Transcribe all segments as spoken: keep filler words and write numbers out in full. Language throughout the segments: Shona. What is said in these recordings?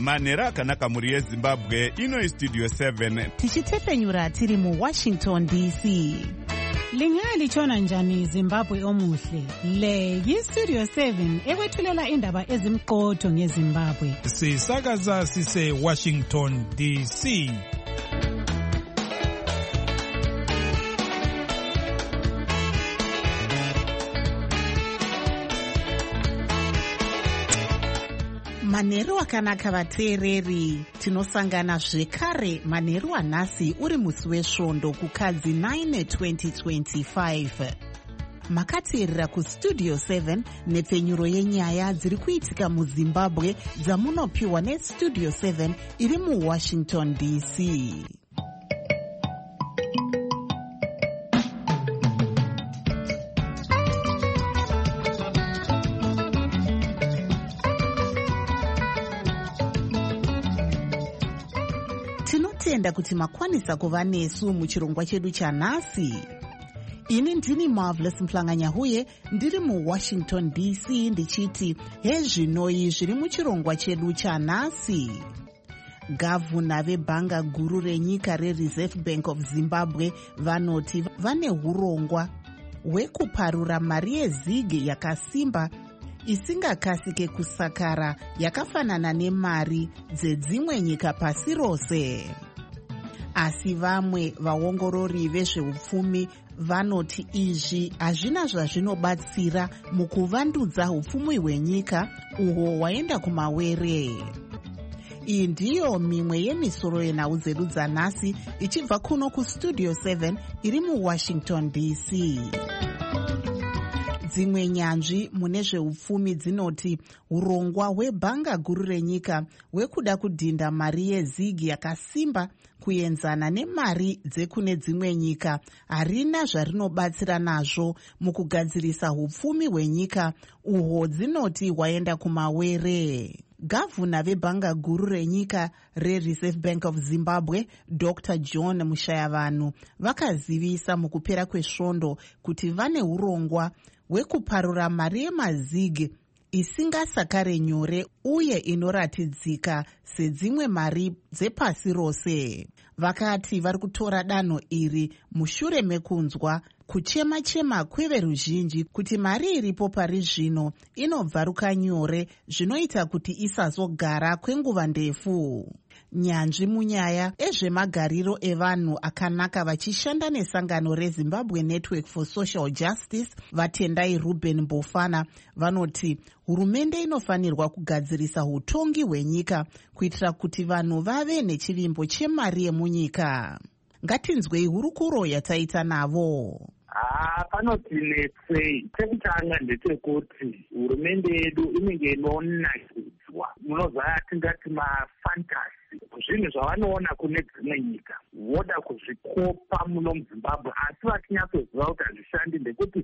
Manhero akanaka muri yeZimbabwe, ino Studio seven. Tichitepenyura tiri mu Washington D C. Lingalitshona njani Zimbabwe omuhle? Le yiStudio seven ekwethulela indaba ezimqotho ngeZimbabwe. Sisakaza sise Washington D C. Manhero akanaka vateereri, tinosangana zvekare manhero anhasi uri musi wesvondo kukadzi nine twenty twenty-five. Makateerera kuStudio seven nepfenyuro yenyaya dziri kuitika muZimbabwe dzamunopiwa neStudio seven iri muWashington D C. Tinotenda kuti makwanisa kuva nesu muchirongwa chedu chanhasi. Ini ndini Marvelous Mhlanganyahuye, ndiri muWashington D C ndichiti hezvinoi zviri muchirongwa chedu chanhasi. Gavhuna vebhanga guru renyika reReserve Bank of Zimbabwe vanoti vane hurongwa hwekuparura mari yezigi yakasimba isingakasike kusakara yakafanana nemari dzedzimwe nyika pasi rose. Asi vamwe vaongorori vezveupfumi vanoti izvi hazvina zvazvinobatsira mukuvandudza upfumi hwenyika uhwo hwaenda kumawere. Iyi ndiyo mimwe yemisoro yenhau dzedu dzanhasi ichibva kuno kuStudio seven iri muWashington D C. Dzimwe nyanzvi mune zveupfumi dzinoti urongwa hwebhanga guru renyika hwekuda kudhinda mari yezigi yakasimba kuenzana nemari dzekune dzimwe nyika harina zvarinobatsira nazvo mukugadzirisa upfumi hwenyika uhwo dzinoti hwaenda kumawere. Gavhuna vebhanga guru renyika reReserve Bank of Zimbabwe Doctor John Mushayavanhu vakazivisa mukupera kwesvondo kuti vane urongwa hwekuparura mari yemazigi isingasakare nyore uye inoratidzika sedzimwe mari dzepasi rose. Vakati vari kutora danho iri mushure mekunzwa kuchema-chema kweveruzhinji kuti mari iripo pari zvino inobvaruka nyore zvinoita kuti isazogara kwenguva ndefu. Nyanzvi munyaya ezvemagariro evanhu akanaka vachishanda nesangano reZimbabwe Network for Social Justice vatendai Ruben Mbofana vanoti hurumende inofanirwa kugadzirisa utongi hwenyika kuitira kuti vanhu vave nechivimbo chemari yemunyika. Ngatinzwei hurukuro yataita navo. Ah, panotinetsei. Chekutanga ndechekuti hurumende yedu inenge inonakidzwa munobva tingati mafantasi zvinhu zvavanoona kune dzimwe nyika voda kuzvikopa muno muZimbabwe, asi vatinyatsoziva kuti hazvishandi ndekuti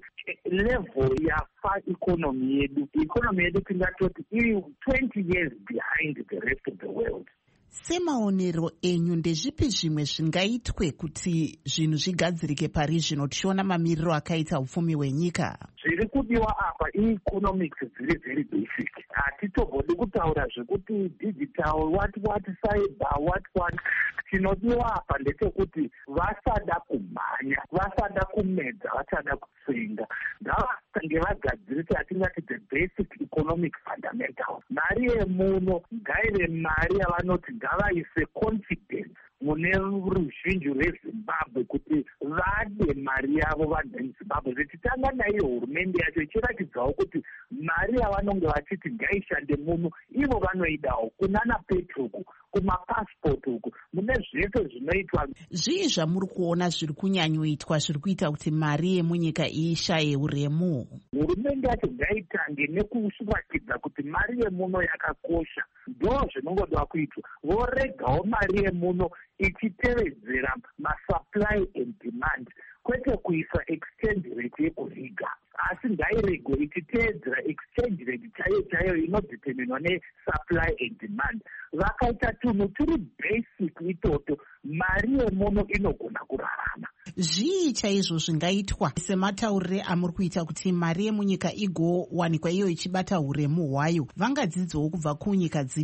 level yafa ikonomi yedu. Ikonomi yedu tingatoti iri twenty years behind the rest of the world. Semaonero enyu ndezvipi zvimwe zvingaitwe kuti zvinhu zvigadzirike pari zvino tichiona mamiriro akaita upfumi hwenyika? Zviri kudiwa apa economics dziri very basic. Hatitogodi kutaura zvekuti digital what what cyber what what. Chinodiwa apa ndechekuti vasada kumhanya, vasada kumedza, vasada kutsenga. Ngavasange vagadzirisa atingati the basic economic fundamentals. Mari yemuno ngaive mari yavanoti ngavaise confidence mune ruzhinji rweZimbabwe kuti vade mari yavo vanhu vemuZimbabwe. Zvichitanga naiyo hurumende yacho ichiratidzawo kuti mari yavanonge vachiti ngaishande muno ivo vanoidawo kunana petroku kumapasipoti uku mune zvese zvinoitwa. Zvii zvamuri kuona zviri kunyanyoitwa zviri kuita kuti mari yemunyika ishaye uremu? Hurumende yacho ngaitange nekusuratidza kuti mari yemuno yakakosha. Ndo zvinongoda kuitwa. Voregawo mari yemuno ichitevedzera masupply and demand, kwete kuisa exchange rate yekuvhiga, asi ngairego ichiteedzera exchange rate chaiyo chaiyo inodeterminwa nesupply and demand. Vakaita tunhu turi basic itoto, mari yemuno inogona kurarama. Zvii chaizvo zvingaitwa semataurire amuri kuita kuti mari yemunyika igowanikwa iyo ichibata huremu hwayo? Vangadzidzowo kubva kunyika dzipi?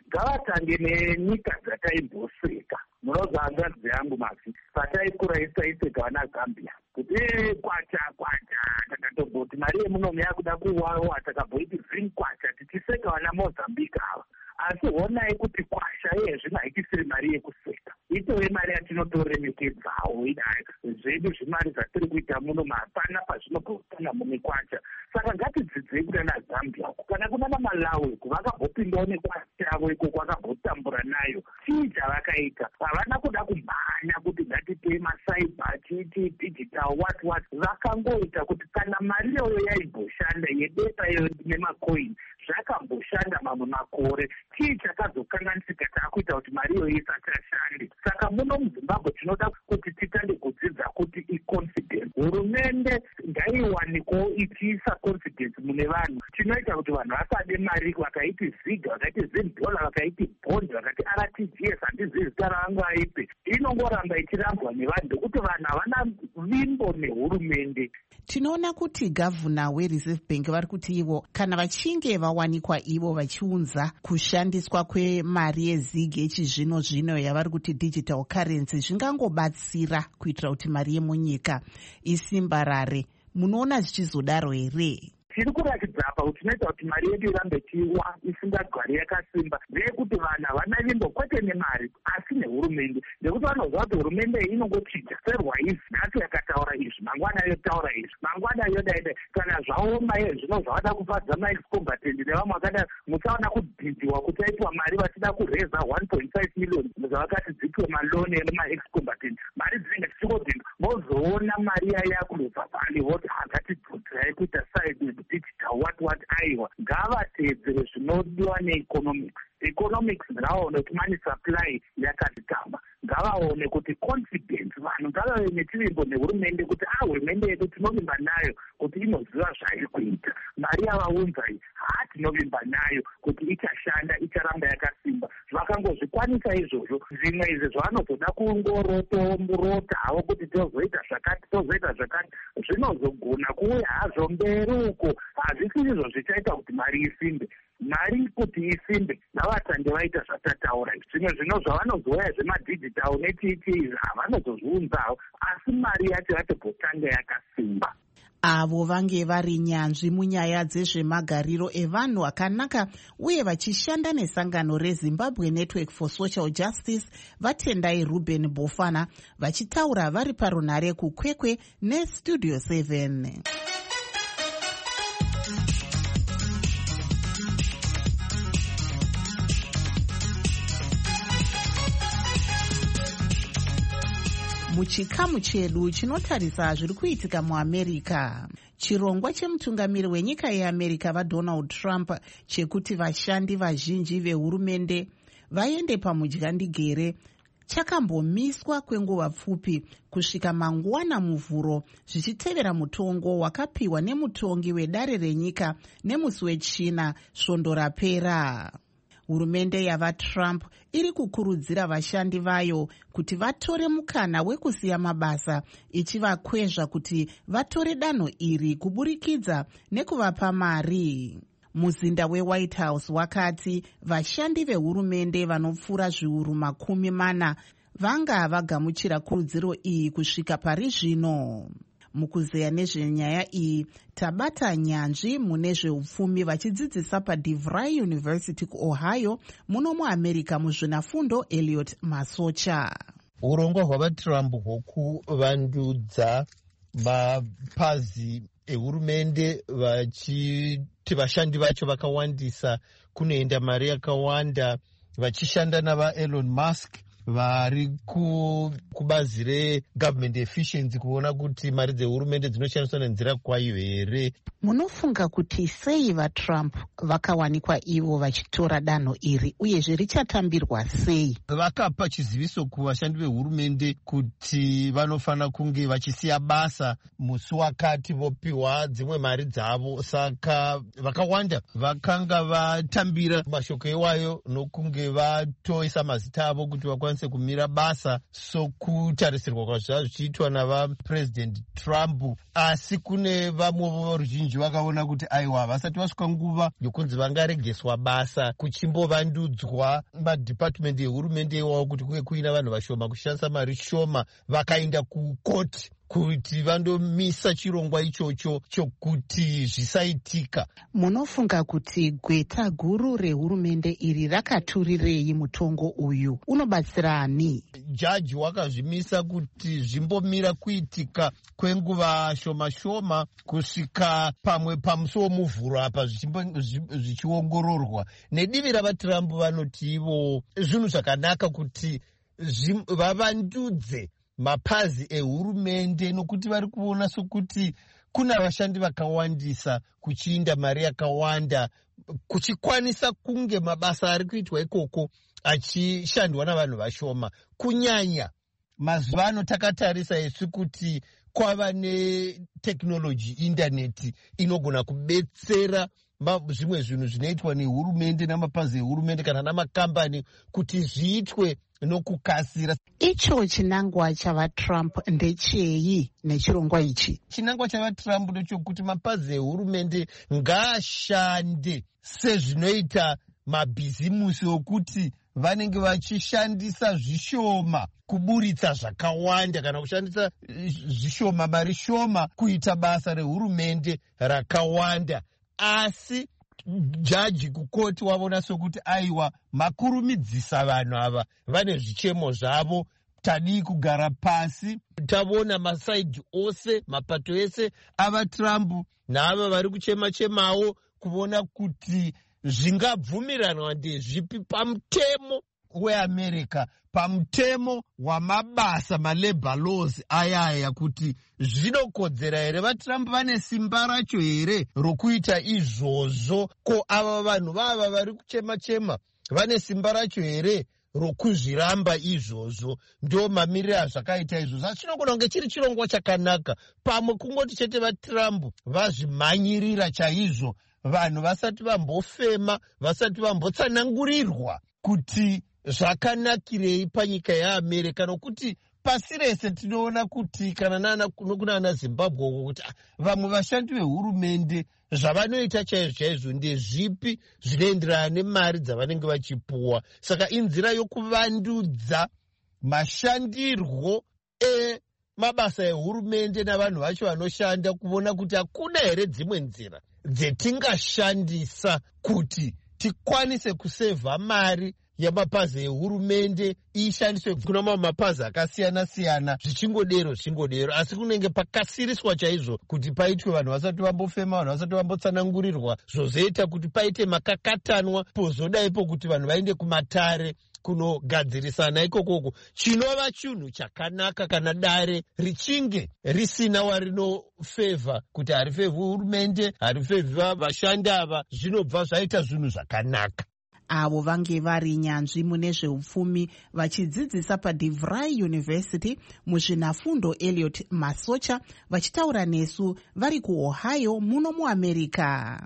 ngavatange nenyika dzataimboseka. Munoziva hanzvadzi yangu Mavi, pataikura isaiseka vana Zambia kuti kwacha kwacha, takatoboti mari yemunomu yakuda kuwawa, takabhoiti zvini kwacha, tichiseka vana Mozambique ava. Asi honai kuti kwasha yezvino haichisiri mari yekuseka, itove mari yatinotoremekedzawo idai zvedu zvimari zvatiri kuita muno hapana pazvinogotana mune kwacha. Saka ngatidzidzei kunana Zambia kana kunana Malawi vakambopindawo nekwasha yavo ikoko vakambotambura nayo. Chii chavakaita? Havana kuda kumhanya kuti ngatitei masaiba tiiti digital what what. Vakangoita kuti kana mari iyoyo yaimboshanda yedeta iyo nemacoin zvakamboshanda mamwe makore, chii chakazokanganisika taakuita kuti mari iyoyo isati yashande? Saka muno muZimbabwe tinoda kuti titande kudzidza kuti iconfidence. Hurumende ngaiwanikewo ichiisa confidence mune vanhu. Chinoita kuti vanhu vasade mari vakaiti ziga, vakaiti zimdola, vakaiti bond, vakati R T G S, handizivi zita ravangu aipe. Inongoramba ichirambwa nevanhu ndokuti vanhu havana vimbo nehurumende. Tinoona kuti gavhuna weReserve Bank vari kuti ivo kana vachinge vawanikwa ivo vachiunza kushandiswa kwemari yezigi yechizvino zvino yavari kuti digital currency zvingangobatsira kuitira kuti mari yemunyika isimbarare. Munoona zvichizodaro here? Tiri kurakidza apa kuti tinoita kuti mari yedu irambe ichiwa isingagari yakasimba ndeyekuti vanhu havana vimbo kwete nemari asi nehurumende, nekuti vanoziva kuti hurumende inongochicha serwaizi nhasi yakataura izvi, mangwana yotaura izvi, mangwana yodaida. Kana zvaoma zvino zvavada kufadza maexcombatant nevamwe vakada musaona kudhidhiwa kuti aipiwa mari vachida kureza one point five million zvavakati dzipiwe maloni emaexcombatant. Mari dzinenge dzichikodhinga mozoona mari yaya kunobva pale voti hangatidzodzerai kuita side digital what what. Aiwa, ngavatedzere zvinodiwa neeconomics. Economics ngavaone kuti money supply yakadzitamba, ngavaone kuti confidence, vanhu ngavave nechivimbo nehurumende kuti ah, hurumende yedu tinovimba nayo kuti inoziva zvairi kuita. Mari yavaunza iyi haa tinovimba nayo kuti ichashanda, icharamba yakasimba. Vakangozvikwanisa izvozvo, zvimwe izvi zvavanozoda kungorotomurota havo kuti tozoita zvakati tozoita zvakati, zvinozogona kuuya hazvo mberi uko. Hazvisi izvo zvichaita kuti mari isimbe. Mari kuti isimbe ngavatange vaita zvatataura. Zvimwe zvino zvavanozoya zvemadigital netiiti havanozozviunzawo, asi mari yacho yatobhotanga yakasimba. Avo vange vari nyanzvi munyaya dzezvemagariro evanhu akanaka uye vachishanda nesangano reZimbabwe Network for Social Justice vatendai Ruben Bofana vachitaura vari parunhare kukwekwe neStudio seven. Muchikamu chedu chinotarisa zviri kuitika muAmerica. Chirongwa chemutungamiri wenyika yeAmerica vaDonald Trump chekuti vashandi vazhinji vehurumende vaende pamudyandigere chakambomiswa kwenguva pfupi kusvika mangwana muvhuro zvichitevera mutongo wakapiwa nemutongi wedare renyika nemusi wechina svondo rapera. Hurumende yavaTrump iri kukurudzira vashandi vayo kuti vatore mukana wekusiya mabasa ichivakwezva kuti vatore danho iri kuburikidza nekuvapa mari. Muzinda weWhite House wakati vashandi vehurumende vanopfuura zviuru makumi mana vanga vagamuchira kurudziro iyi kusvika pari zvino. Mukuzeya nezvenyaya iyi tabata nyanzvi mune zveupfumi vachidzidzisa paDeVry University kuOhio muno muAmerica muzvinafundo Elliot Masocha. Urongwa hwavaTrump hwokuvandudza mapazi ehurumende vachiti vashandi vacho vakawandisa kunoenda mari yakawanda vachishanda navaElon Musk vari kubazi regovernment efficiency kuona kuti mari dzehurumende dzinoshandiswa nenzira kwayo here. Munofunga kuti sei vaTrump vakawanikwa ivo vachitora danho iri uyezve richatambirwa sei? Vakapa chiziviso kuvashandi vehurumende kuti vanofanira kunge vachisiya basa musi wakati vopiwa dzimwe mari dzavo. Saka vakawanda vakanga vatambira mashoko iwayo nokunge vatoisa mazita avo kuti vakwanise vakwanise kumira basa sokutarisirwa kwazvaa zvichiitwa navapresident Trump. Asi kune vamwe voruzhinji vakaona kuti aiwa vasati vasvika nguva yokunzi vangaregeswa basa kuchimbovandudzwa madhipatimende ehurumende iwawo kuti kuve kuina vanhu vashoma kushandisa mari shoma, vakaenda kukoti kuti vandomisa chirongwa ichocho chokuti zvisaitika. Munofunga kuti gweta guru rehurumende iri rakaturirei mutongo uyu? Unobatsira ani? Jaji wakazvimisa kuti zvimbomira kuitika kwenguva shoma shoma kusvika pamwe pamusuwo muvhuro apa zvichiongororwa. Nedivi ravaTrump vanoti ivo zvinhu zvakanaka kuti vavandudze mapazi ehurumende, nokuti vari kuona sokuti kuna vashandi vakawandisa kuchiinda mari yakawanda kuchikwanisa kunge mabasa ari kuitwa ikoko achishandwa navanhu vashoma. Kunyanya mazuva ano takatarisa isu kuti kwava netekinoloji, indaneti inogona kubetsera zvimwe zvinhu zvinoitwa nehurumende namapazi ehurumende kana namakambani kuti zviitwe nokukasira. Icho chinangwa chavaTrump ndechei nechirongwa ichi? Chinangwa chavaTrump ndechokuti mapazi ehurumende ngaashande sezvinoita mabhizimusi okuti vanenge vachishandisa zvishoma kuburitsa zvakawanda kana kushandisa zvishoma mari shoma kuita basa rehurumende rakawanda. Asi jaji kukoti wavona sokuti aiwa makurumidzisa vanhu ava vane zvichemo zvavo, tadii kugara pasi. Tavona masaidhi ose, mapato ese avaTrump naava vari kuchema-chemawo kuona kuti zvingabvumiranwa ndezvipi pamutemo weAmerica, pamutemo wamabasa, malabor laws ayaya, kuti zvinokodzera here. VaTrump vane simba racho here rokuita izvozvo? Ko ava vanhu vava vari kuchema-chema vane simba racho here rokuzviramba izvozvo? Ndo mamiriro azvakaita izvozvo. Asi chinogona kunge chiri chirongwa chakanaka, pamwe kungoti chete vaTrump vazvimhanyirira chaizvo, vanhu vasati vambofema, vasati vambotsanangurirwa kuti zvakanakirei panyika yeAmerica, nokuti pasi rese tinoona kuti kana nokunana Zimbabwe kuti vamwe vashandi vehurumende zvavanoita chaizvo chaizvo ndezvipi zvinoenderana nemari dzavanenge vachipuwa. Saka inzira yokuvandudza mashandirwo emabasa ehurumende navanhu vacho vanoshanda, kuona kuti hakuna here dzimwe nzira dzetingashandisa kuti tikwanise kusevha mari yamapazi ehurumende ishandiswe kuna mamwe mapazi akasiyana-siyana, zvichingodero zvichingodero. Asi kunenge pakasiriswa chaizvo kuti paitwe vanhu vasati vambofema, vanhu vasati vambotsanangurirwa, zvozoita kuti paite makakatanwa, pozodaipo kuti vanhu vaende kumatare kunogadzirisana ikokoko. Chinova chinhu chakanaka kana dare richinge risina warinofevha, kuti harifevhi hurumende, harifevhi vashandi ava, zvinobva zvaita zvinhu zvakanaka. Avo vange vari nyanzvi mune zveupfumi vachidzidzisa paDeVry University muzvinafundo Elliot Masocha, vachitaura nesu vari kuOhio muno muAmerica.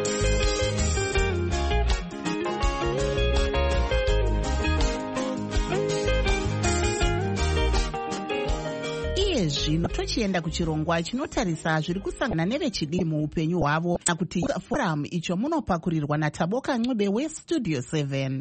Zvino tochienda kuchirongwa chinotarisa zviri kusangana nevechidiki muupenyu hwavo, nakuti forum icho munopakurirwa naTaboka Ncube weStudio seven.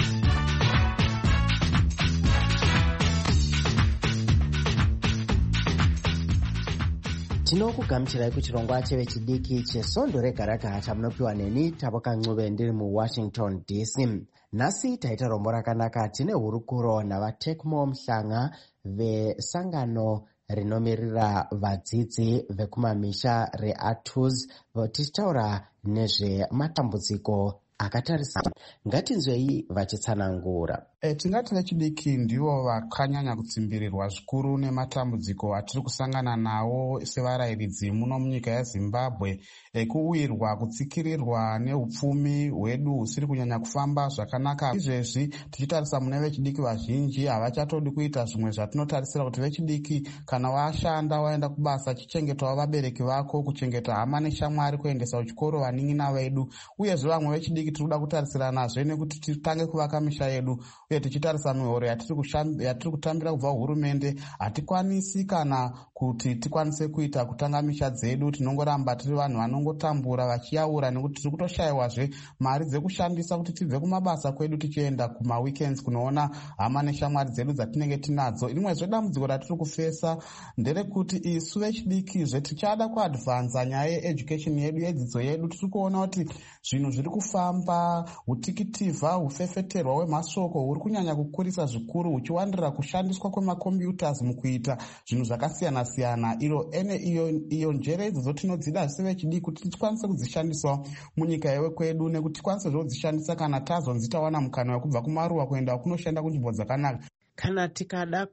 Tinokugamuchirai kuchirongwa chevechidiki chesondo rega-rega chamunopiwa neni Taboka Ncube ndiri muWashington D C. Nhasi taita rombo rakanaka. Tine hurukuro navaTechmo Mhlanga vesangano rinomirira vadzidzi vekumamisha reATUS, tichitaura nezvematambudziko akatarisa. Ngatinzwei vachitsanangura. E, tingati vechidiki ndivo vakanyanya kutsimbirirwa zvikuru nematambudziko atiri kusangana nawo sevarayiridzi muno munyika yeZimbabwe, ekuwirwa kutsikirirwa neupfumi hwedu husiri kunyanya kufamba zvakanaka. Izvezvi tichitarisa mune vechidiki vazhinji havachatodi kuita zvimwe zvatinotarisira kuti vechidiki kana washanda waenda kubasa chichengetawo vabereki vako, kuchengeta hama neshamwari, kuendesa kuchikoro vanin'ina vedu. Uyezve vamwe vechidiki tiri kuda kutarisira nazvo nekuti titange kuvaka misha yedu. uye tichitarisa mihoro yatiri kutambira kubva hurumende hatikwanisi kana kuti tikwanise kuita kutanga misha dzedu. Tinongoramba tiri vanhu vanongotambura vachiyaura nekuti tiri kutoshayiwazve mari dzekushandisa kuti tibve kumabasa kwedu tichienda kumaweekends kunoona hama neshamwari dzedu dzatinenge tinadzo. Rimwezve dambudziko ratiri kufesa nderekuti isu vechidikizve tichada kuadvanza nyaya yeeducation yedu yedzidzo yedu. Tiri kuona kuti zvinhu zviri kufamba, utikitivha hufefeterwa hwemashoko huri kunyanya kukurisa zvikuru huchiwandirira kushandiswa kwemakombiyutas mukuita zvinhu zvakasiyana-siyana. iro ene iyo, iyo njere idzo dzotinodzida sevechidiki kuti tikwanise kudzishandisawo munyika yewe kwedu, nekuti tikwanise zvodzishandisa kana tazonzi tawana mukana wekubva kumaruwa kuenda kunoshanda kunzvimbo dzakanaka. Kana tikada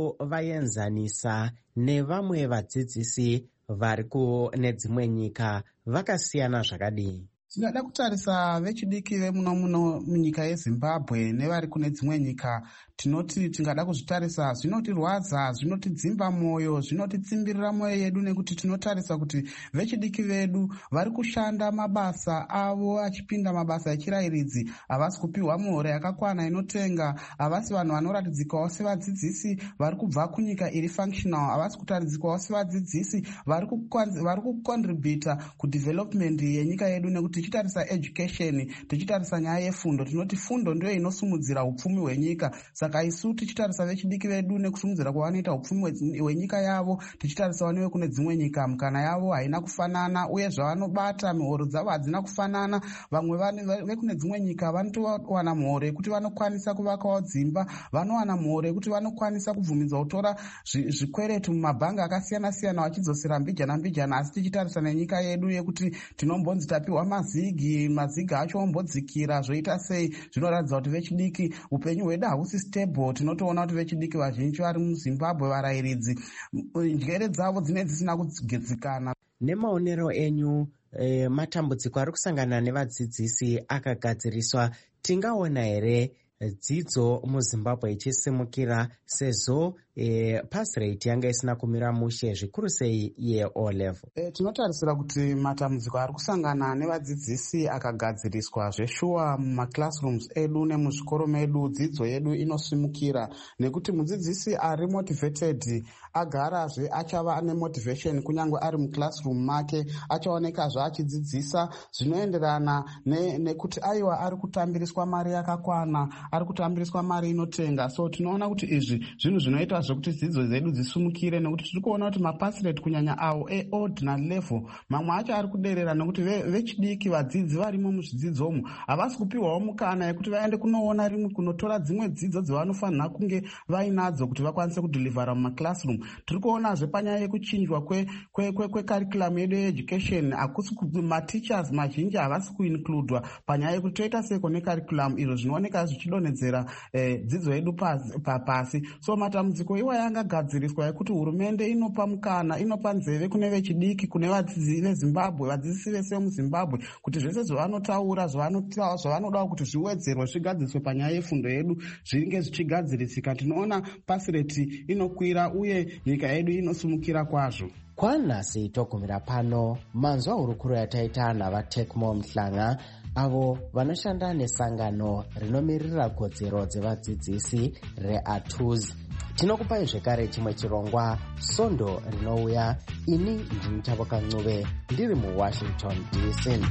kuvaenzanisa nevamwe vadzidzisi vari kune dzimwe nyika vakasiyana zvakadii? Tingada kutarisa vechidiki vemuno muno munyika yeZimbabwe nevari kune dzimwe nyika, tinoti tingada kuzvitarisa zvinotirwadza, zvinotidzimba mwoyo, zvinotitsimbirira mwoyo yedu, nekuti tinotarisa kuti vechidiki vedu vari kushanda mabasa avo achipinda mabasa echirayiridzi, havasi kupiwa muhoro yakakwana inotenga, havasi vanhu vanoratidzikawo sevadzidzisi vari kubva kunyika iri functional, havasi kutaridzikawo sevadzidzisi vari kucontributa kudevelopment yenyika yedu. Nekuti tichitarisa education, tichitarisa nyaya yefundo, tinoti fundo ndiyo inosumudzira upfumi hwenyika. Saka isu tichitarisa vechidiki vedu nekusumudzira kwavanoita upfumi hwenyika yavo, tichitarisawo newe kune dzimwe nyika mukana yavo haina kufanana, uye zvavanobata mihoro dzavo hadzina kufanana. Vamwe vekune dzimwe nyika vanotowana muhoro yekuti vanokwanisa kuvakawo dzimba, vanowana muhoro yekuti vanokwanisa kubvumidzwa kutora zvikweretu mumabhanga akasiyana-siyana vachidzosera mbijana mbijana. Asi tichitarisa nenyika yedu yekuti tinombonzi tapiwa mazigi, mazigi acho ombodzikira, zvoita sei? Zvinoratidza kuti vechidiki upenyu hwedu hahusi stable. Tinotoona kuti vechidiki vazhinji vari muZimbabwe varayiridzi, njere dzavo dzine dzisina kugedzikana. Nemaonero enyu, e, matambudziko ari kusangana nevadzidzisi akagadziriswa, tingaona here dzidzo muZimbabwe ichisimukira sezvo e, pass rate yanga isina kumira mushe zvikuru sei ye-O level? E, tinotarisira kuti matambudziko ari kusangana nevadzidzisi akagadziriswa zveshuwa mumaclassrooms edu nemuzvikoro medu, dzidzo yedu inosimukira, nekuti mudzidzisi ari motivated agarazve achava ane motivation kunyange ari muclassroom make, achaonekazve achidzidzisa zvinoenderana nekuti ne aiwa ari kutambiriswa mari yakakwana, ari kutambiriswa mari inotenga. So tinoona kuti izvi zvinhu zvinoita zvekuti dzidzo dzedu dzisumukire, nekuti tiri kuona kuti mapasi rate kunyanya awo eordinary level mamwe acho ari kuderera, nekuti vechidiki vadzidzi varimo muzvidzidzomo havasi kupiwawo mukana yekuti vaende kunoona rimwe kunotora dzimwe dzidzo dzavanofanira kunge vainadzo kuti vakwanise kudhilivhara mumaclassroom. Tiri kuonazve panyaya yekuchinjwa kwecurriculum yedu yeeducation, hakusi mateachers mazhinji havasi kuinkludwa panyaya yekuti toita seko necurriculum. Izvo zvinooneka zvichidonhedzera eh, dzidzo yedu pasi. So matambudziko iwa yangagadziriswa yekuti hurumende inopa mukana, inopa nzeve kune vechidiki, kune vadzidzi veZimbabwe, vadzidzisi vese vemuZimbabwe, kuti zvese zvavanotaura, zvavanoda kuti zviwedzerwe, zvigadziriswe panyaya yefundo yedu zvinge zvichigadzirisika. Tinoona pasi rate inokwira uye nyika yedu inosumukira kwazvo. Kwanhasi togumira pano manzwa hurukuro yataita navaTechmo Mhlanga, avo vanoshanda nesangano rinomirira kodzero dzevadzidzisi reATUZ. Tinokupai zvekare chimwe chirongwa Sondo rinouya. Ini ndini Tavoka Ncube ndiri muWashington D C.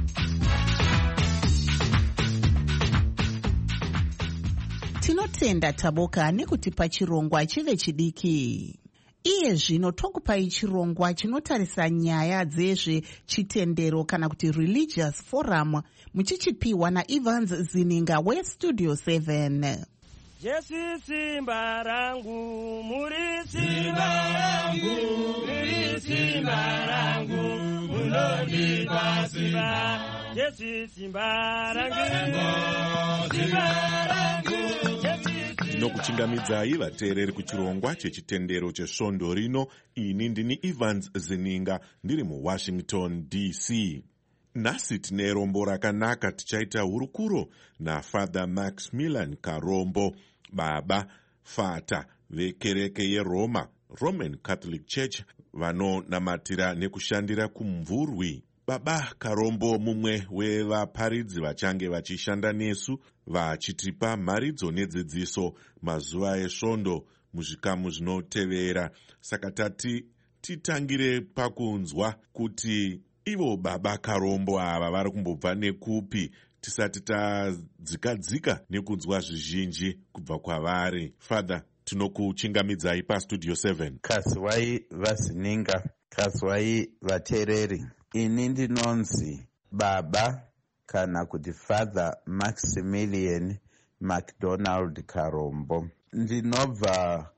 Tinotenda Taboka nekutipa chirongwa chevechidiki. Iye zvino tokupai chirongwa chinotarisa nyaya dzezvechitendero kana kuti religious forum, muchichipiwa naEvans Zininga weStudio seven. Jesu simba rangu, muri simba rangu, muri simba rangu, munonipa simba. Jesu simba rangu, simba rangu. Ndinokuchingamidzai vateereri kuchirongwa chechitendero chesvondo rino. Ini ndini Evans Zininga ndiri muWashington D C. Nhasi tine rombo rakanaka. Tichaita hurukuro naFather Maximilian Karombo, baba fata vekereke yeRoma, Roman Catholic Church, vanonamatira nekushandira kumvurwi. Baba Karombo, mumwe wevaparidzi vachange vachishanda nesu vachitipa mharidzo nedzidziso mazuva esvondo muzvikamu zvinotevera. Saka tati titangire pakunzwa kuti ivo Baba Karombo ava vari kumbobva nekupi tisati tadzikadzika nekunzwa zvizhinji kubva kwavari. Father, tinokuchingamidzai pastudio seven. Kazwai vazininga, kazwai vateereri. Ini ndinonzi Baba kana kuti Father Maximilian MacDonald Karombo. Ndinobva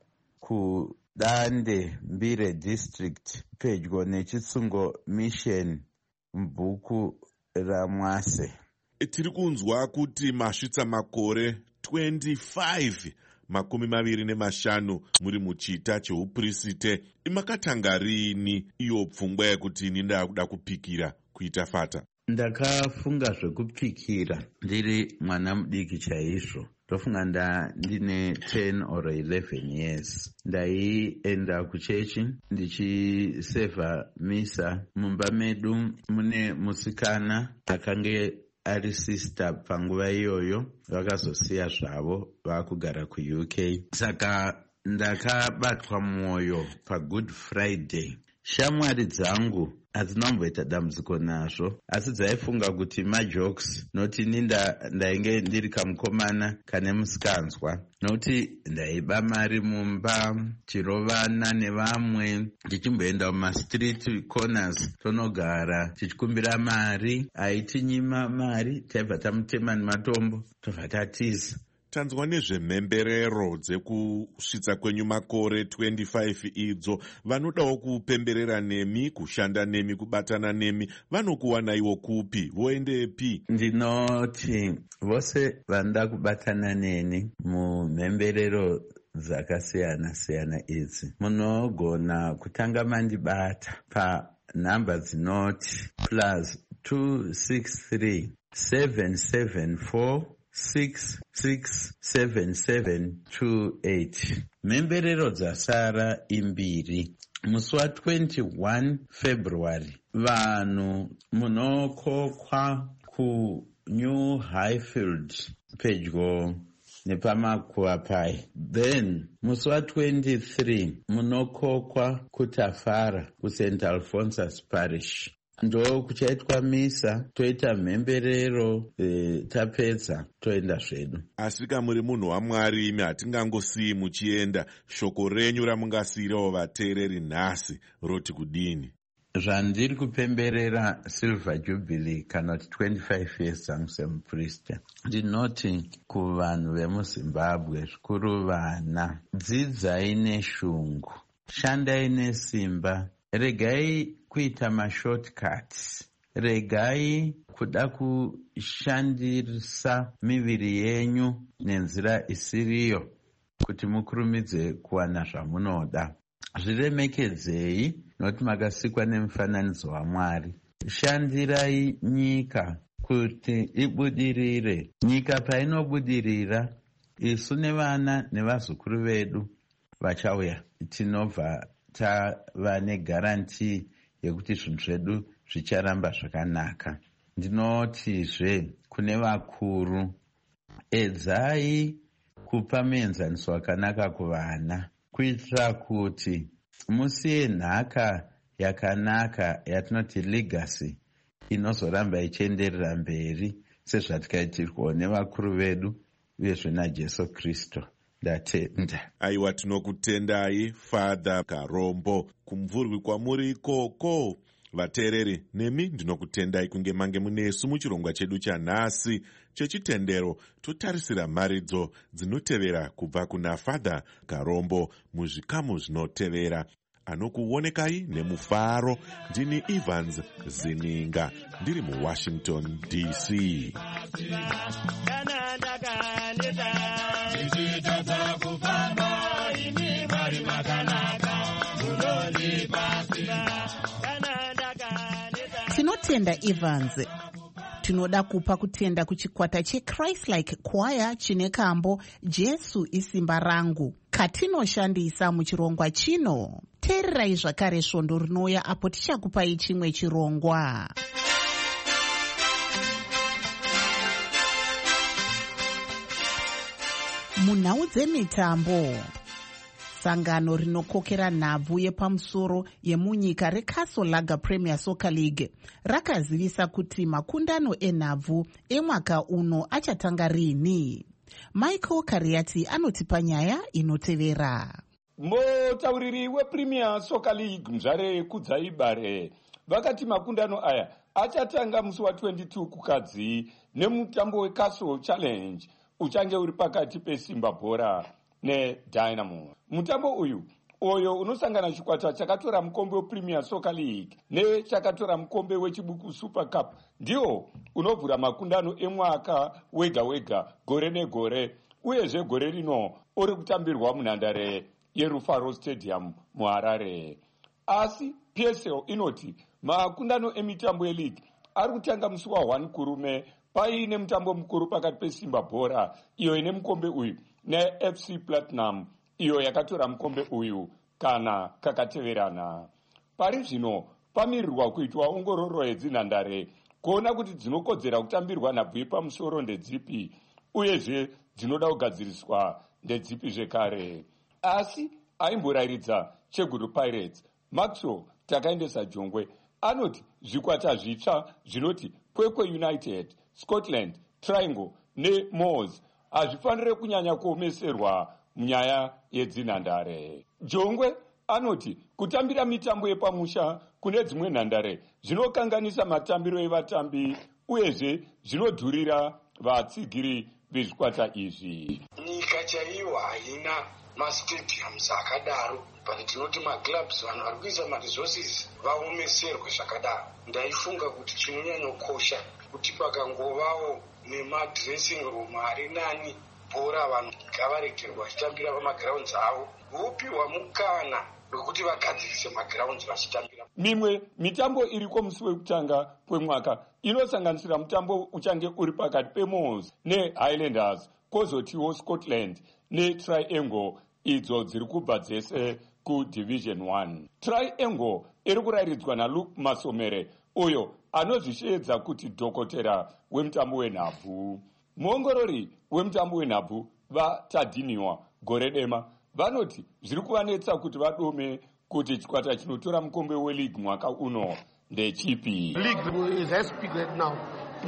kuDande Mbire District pedyo neChitsungo Mission mubhuku raMwase. Tiri kunzwa kuti masvitsa makore twenty-five makumi maviri nemashanu muri muchita cheupriste. Makatanga rini iyo pfungwa yekuti ini ndakuda kupikira kuita fata? Ndakafunga zvekupikira ndiri mwana mudiki chaizvo. Ndofunga nda ndine ten or eleven years. Ndaienda kuchechi ndichisevha misa. Mumba medu mune musikana akange ari sister panguva iyoyo, vakazosiya zvavo vakugara kuU K. Saka ndakabatwa mwoyo paGood Friday. Shamwari dzangu hadzinomboita dambudziko nazvo, asi dzaifunga kuti majokes, noti ninda ndainge ndiri kamukomana kane musikanzwa, noti ndaiba mari mumba, tirovana nevamwe, tichimboenda mumastreet corners tonogara tichikumbira mari, aitinyima mari taibva tamutema nematombo tobva tatiza. Tanzwa nezvemhemberero dzekusvitsa kwenyu makore twenty-five idzo. Vanodawo kupemberera nemi, kushanda nemi, kubatana nemi, vanokuwanaiwo kupi, voendepi? Ndinoti vose vanoda kubatana neni mumhemberero dzakasiyana siyana idzi, munogona kutanga mandibata panhamba dzinoti plus two six three seven seven four six six seven seven two eight. Mhemberero dzasara imbiri. Musi wa twenty-one February vanhu munokokwa ku New Highfield pedyo nepamakuvapai. Then musi wa twenty-three munokokwa kuTafara kuSaint Alphonsus Parish. Ndo kuchaitwa misa, toita mhemberero, e, tapedza toenda zvedu. Asika muri munhu waMwari, imi hatingangosiyi muchienda. Shoko renyu ramungasiyirawo vateereri nhasi roti kudini? Zvandiri kupemberera Silver Jubilee kana kuti twenty-five years dzangu semuprista, ndinoti kuvanhu vemuZimbabwe, zvikuru vana, dzidzai neshungu, shandai nesimba, regai kuita mashortcuts, regai kuda kushandisa miviri yenyu nenzira isiriyo kuti mukurumidze kuwana zvamunoda. Zviremekedzei nokuti makasikwa nemufananidzo waMwari. Shandirai nyika kuti ibudirire. Nyika painobudirira, isu nevana nevazukuru vedu vachauya, tinobva tava negarantii yekuti zvinhu zvedu zvicharamba zvakanaka. Ndinotizve kune vakuru, edzai kupa muenzaniso wakanaka kuvana, kuitira kuti musiye nhaka yakanaka yatinoti legacy inozoramba ichienderera mberi sezvatikaitirwawo nevakuru vedu vezve naJesu Kristu. Ndatenda. Aiwa, tinokutendai Father Karombo kumvurwi kwamuri ikoko. Vateereri, nemi ndinokutendai kunge mange munesu muchirongwa chedu chanhasi chechitendero. Totarisira mharidzo dzinotevera kubva kuna Father Karombo muzvikamu zvinotevera. Anokuonekai nemufaro, ndini Evans Zininga, ndiri muWashington D C. Tinotenda Evans. Tinoda kupa kutenda kuchikwata cheChrist-like choir chine kambo Jesu isimba rangu katinoshandisa muchirongwa chino. Teererai zvakare svondo rinouya apo tichakupai chimwe chirongwa. munhau dzemitambo. Sangano rinokokera nhabvu yepamusoro yemunyika reCastle Lager Premier Soccer League rakazivisa kuti makundano enhabvu emwaka uno achatanga rini. Michael Kariati anotipa nyaya inotevera. Mutauriri wePremier Soccer League Mzvare Kudzaibare vakati makundano aya achatanga musi wa22 kukadzi nemutambo weCastle Challenge uchange uri pakati peSimba Bhora neDynamo. Mutambo uyu oyo unosangana chikwata chakatora mukombe wePremier Soccer League nechakatora mukombe wechibuku Super Cup ndiwo unovhura makundano emwaka wega wega gore negore, uyezve gore rino uri kutambirwa munhandare yeRufaro Stadium muHarare. Asi P S L inoti makundano emitambo yeleague ari kutanga musi wa1 kurume paine mutambo mukuru pakati peSimba Bhora iyo ine mukombe uyu neF C Platinum iyo yakatora mukombe uyu kana kakateverana. Pari zvino pamirirwa kuitwa ongororo yedzinhandare kuona kuti dzinokodzera kutambirwa nhabvu yepamusoro ndedzipi uyezve dzinoda kugadziriswa ndedzipi zvekare. Asi aimborayiridza Cheguru Pirates Maxwell Takaendesa Jongwe anoti zvikwata zvitsva zvinoti Kwekwe United, Scotland, Triangle neMoors hazvifanire kunyanya kuomeserwa munyaya yedzinhandare. Jongwe anoti kutambira mitambo yepamusha kune dzimwe nhandare zvinokanganisa matambiro evatambi uyezve zvinodhurira vatsigiri vezvikwata izvi. Nyika chaiyo haina mastadiums akadaro, but tinoti maclubs vanhu vari kuisa maresources vaomeserwe zvakadaro. Ndaifunga kuti chinonyanyokosha kuti pakangovawo nemadressing room ari nani bhora vanhu ngavaregerwa vachitambira pamagrounds avo, vopiwa mukana wekuti vagadzirise magrounds vachitambira. Mimwe mitambo iriko musi wekutanga kwemwaka inosanganisira mutambo uchange uri pakati peMoors neHighlanders, kwozotiwo Scotland neTriangle idzo dziri kubva dzese kuDivision one. Triangle iri kurayiridzwa naLuke Masomere uyo anozvisheedza kuti dhokotera wemutambo wenhabvu. Muongorori wemutambo wenhabvu vaTadiniwa gore dema vanoti zviri kuvanetsa kuti vadome kuti chikwata chinotora mukombe weleague mwaka uno ndechipi. League is as big right now.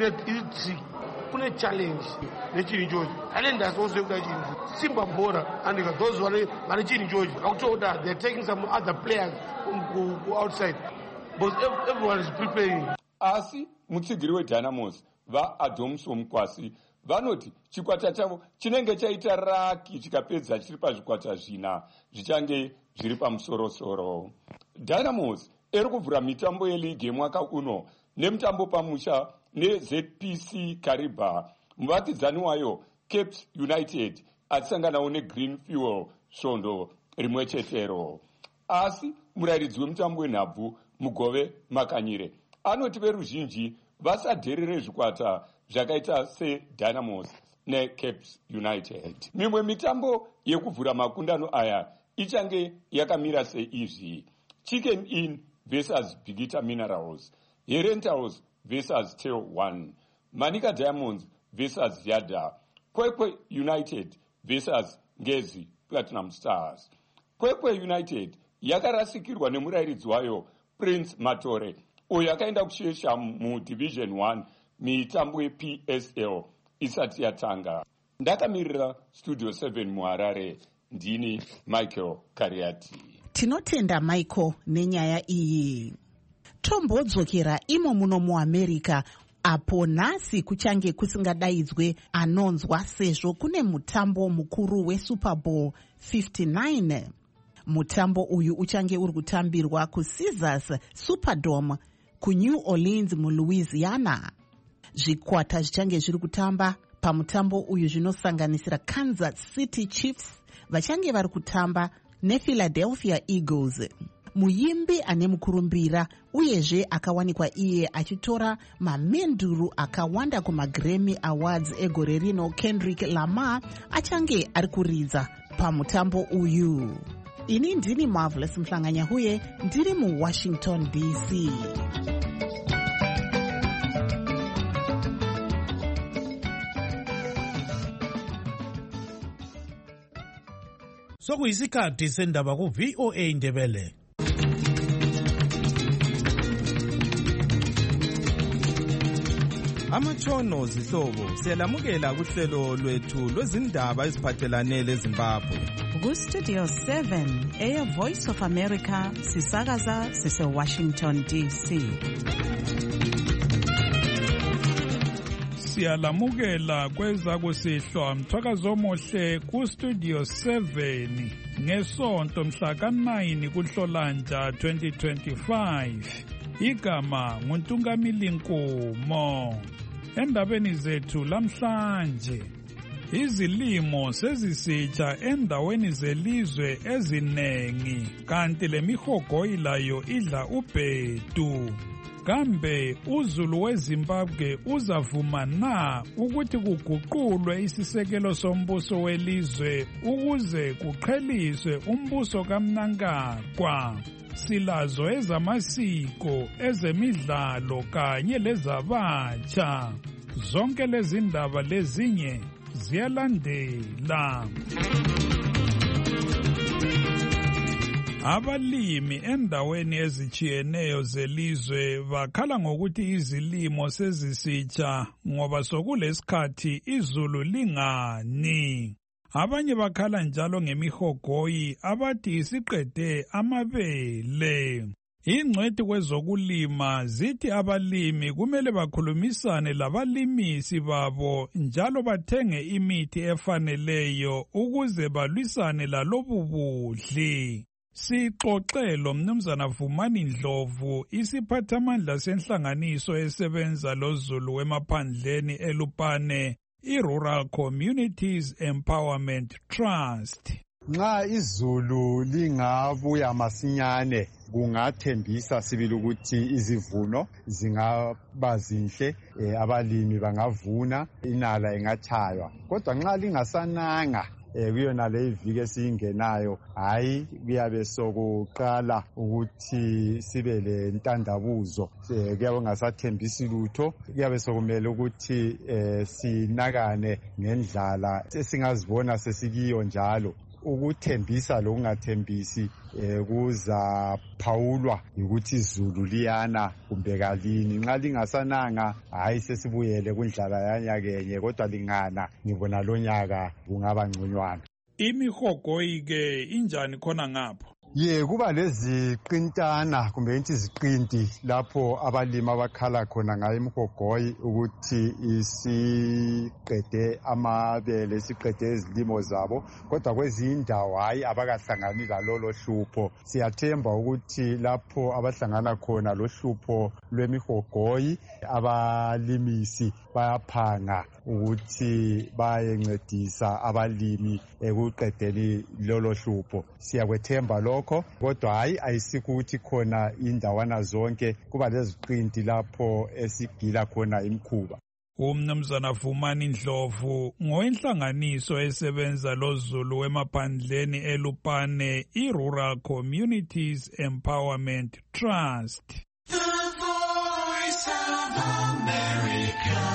Kune challenge nechiri George. Highlanders also have Simba Bhora and those who are Chini George. October they're taking some other players from outside. But everyone is preparing. Asi mutsigiri weDynamos vaAdomso Mukwasi vanoti chikwata chavo chinenge chaita raki chikapedza chiri pazvikwata zvina zvichange zviri pamusorosoro. Dynamos iri kuvhura mitambo yeleague yemwaka uno nemutambo pamusha neZ P C Kariba. Muvakidzani wayo Cape United achisanganawo neGreen Fuel svondo rimwe chetero. Asi murayiridzi wemutambo wenhabvu Mugove Makanyire anoti veruzhinji vasadherere zvikwata zvakaita seDynamos neCape United. Mimwe mitambo yekuvhura makundano aya ichange yakamira seizvi: Chicken Inn versus Bigita Minerals, Herentals versus Tail One, Manika Diamonds versus Yada, Kwekwe United versus Ngezi Platinum Stars. Kwekwe United yakarasikirwa nemurayiridzi wayo Prince Matore uyo akaenda kushesha muDivision one mitambo yeP S L isati yatanga. Ndakamirira Studio seven muHarare, ndini Michael Kariati. Tinotenda Michael nenyaya iyi. Tombodzokera imo muno muAmerica apo nhasi kuchange kusingadaidzwe anonzwa sezvo kune mutambo mukuru weSuper Bowl fifty-nine. Mutambo uyu uchange uri kutambirwa kuCaesars Superdome kuNew Orleans muLouisiana. Zvikwata zvichange zviri kutamba pamutambo uyu zvinosanganisira Kansas City Chiefs vachange vari kutamba nePhiladelphia Eagles. Muimbi ane mukurumbira uyezve akawanikwa iye achitora mamenduru akawanda kumaGrammy Awards egore rino Kendrick Lamar achange ari kuridza pamutambo uyu. Ini ndini Marvelous Mhlanganyahuye ndiri muWashington D C. Sokuyisikhathi sendaba ku V O A Ndebele. Amatshono zihlobo siyalamukela kuhlelo lwethu lwezindaba eziphathelane leZimbabwe. Ku Studio seven Air Voice of America sisakaza sise Washington D C. Siyalamukela kweza kusihlwa mthwakazo omuhle ku Studio seven ngesonto mhla ka nine kuNhlolanja twenty twenty-five. Igama nguNtungamili Nkomo. Endabeni zethu lamhlanje, izilimo sezisitsha endaweni zelizwe ezinengi kanti lemihogoyi layo idla ubhedu. Kambe uZulu weZimbabwe uzavuma na ukuthi kuguqulwe isisekelo sombuso welizwe ukuze kuqheliswe umbuso kaMnangagwa? Silazo ezamasiko, ezemidlalo kanye lezabatsha. Zonke lezi ndaba lezinye ziyalandela. Abalimi endaweni ezitshiyeneyo zelizwe bakhala ngokuthi izilimo sezisitsha ngoba sokulesikhathi izulu lingani. Abanye bakhala njalo ngemihogoyi abathi isiqede amabele. Ingcwethi kwezokulima zithi abalimi kumele bakhulumisane labalimisi babo njalo bathenge imithi efaneleyo ukuze balwisane lalobu budli. Sixoxelo Mnumzana Vumani Ndlovu, isiphathamandla senhlanganiso esebenza loZulu wemaphandleni eLupane, i-Rural Communities Empowerment Trust. Nxa izulu lingabuya masinyane kungathembisa sibili ukuthi izivuno zingaba zinhle, e, abalimi bangavuna, inala ingachaywa. Kodwa nxa lingasananga Eh kuyona le iviki esiyingenayo, hayi kuyabe sokuqala ukuthi sibe le ntandabuzo, kuyabe ngasathembisi lutho, kuyabe sokumele ukuthi eh sinakane ngendlala esingazibona sesikiyo njalo. Ukuthembisa lokungathembisi eh kuza phawulwa ukuthi izulu liyana kumbe kalini. Nxa lingasananga hayi sesibuyele kundlala yanyakenye, kodwa lingana ngibona lonyaka kungaba ngconywana. Imihogoyi ke injani khona ngapho? Ye kuba leziqintana kumbe inthi iziqinti lapho abalimi abakhala khona ngayo imihogoyi ukuthi isiqede amabele, isiqede izilimo zabo, kodwa kwezinye indawo hayi abakahlangani lalolo hlupho. Siyathemba ukuthi lapho abahlangana khona lohlupho lwemihogoyi, abalimisi bayaphanga ukuthi bayencedisa abalimi ekuqedeni lolo hlupho. Siyakwethemba lokho, kodwa hayi ayisikho ukuthi khona indawana zonke kuba leziqinti lapho esigila khona imkhuba. Umnumzana Vumani Ndlovu ngowenhlanganiso esebenza loZulu wemaphandleni eLupane, i-Rural Communities Empowerment Trust. The Voice of America.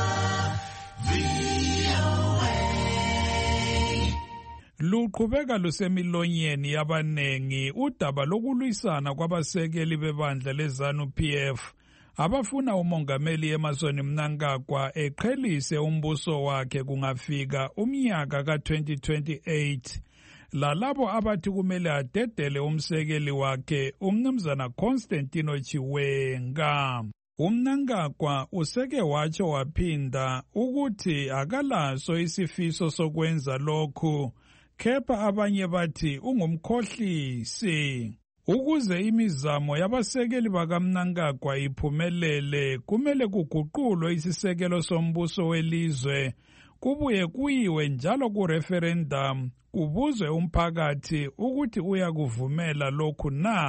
Luqhubeka lusemilonyeni yabanengi udaba lokulwisana kwabasekeli bebandla leZANU P F abafuna umongameli Emmerson Mnangagwa eqhelise umbuso wakhe kungafika umnyaka ka twenty twenty-eight. Lalabo abathi kumele adedele umsekeli wakhe umnumzana Constantino Chiwenga. UMnangagwa useke watsho waphinda ukuthi akalaso isifiso sokwenza lokhu, kepha abanye bathi ungumkhohlisi. Ukuze imizamo yabasekeli bakaMnangagwa iphumelele, kumele kuguqulwe isisekelo sombuso welizwe, kubuye kuyiwe njalo ku-referendum, kubuzwe umphakathi ukuthi uyakuvumela lokhu na.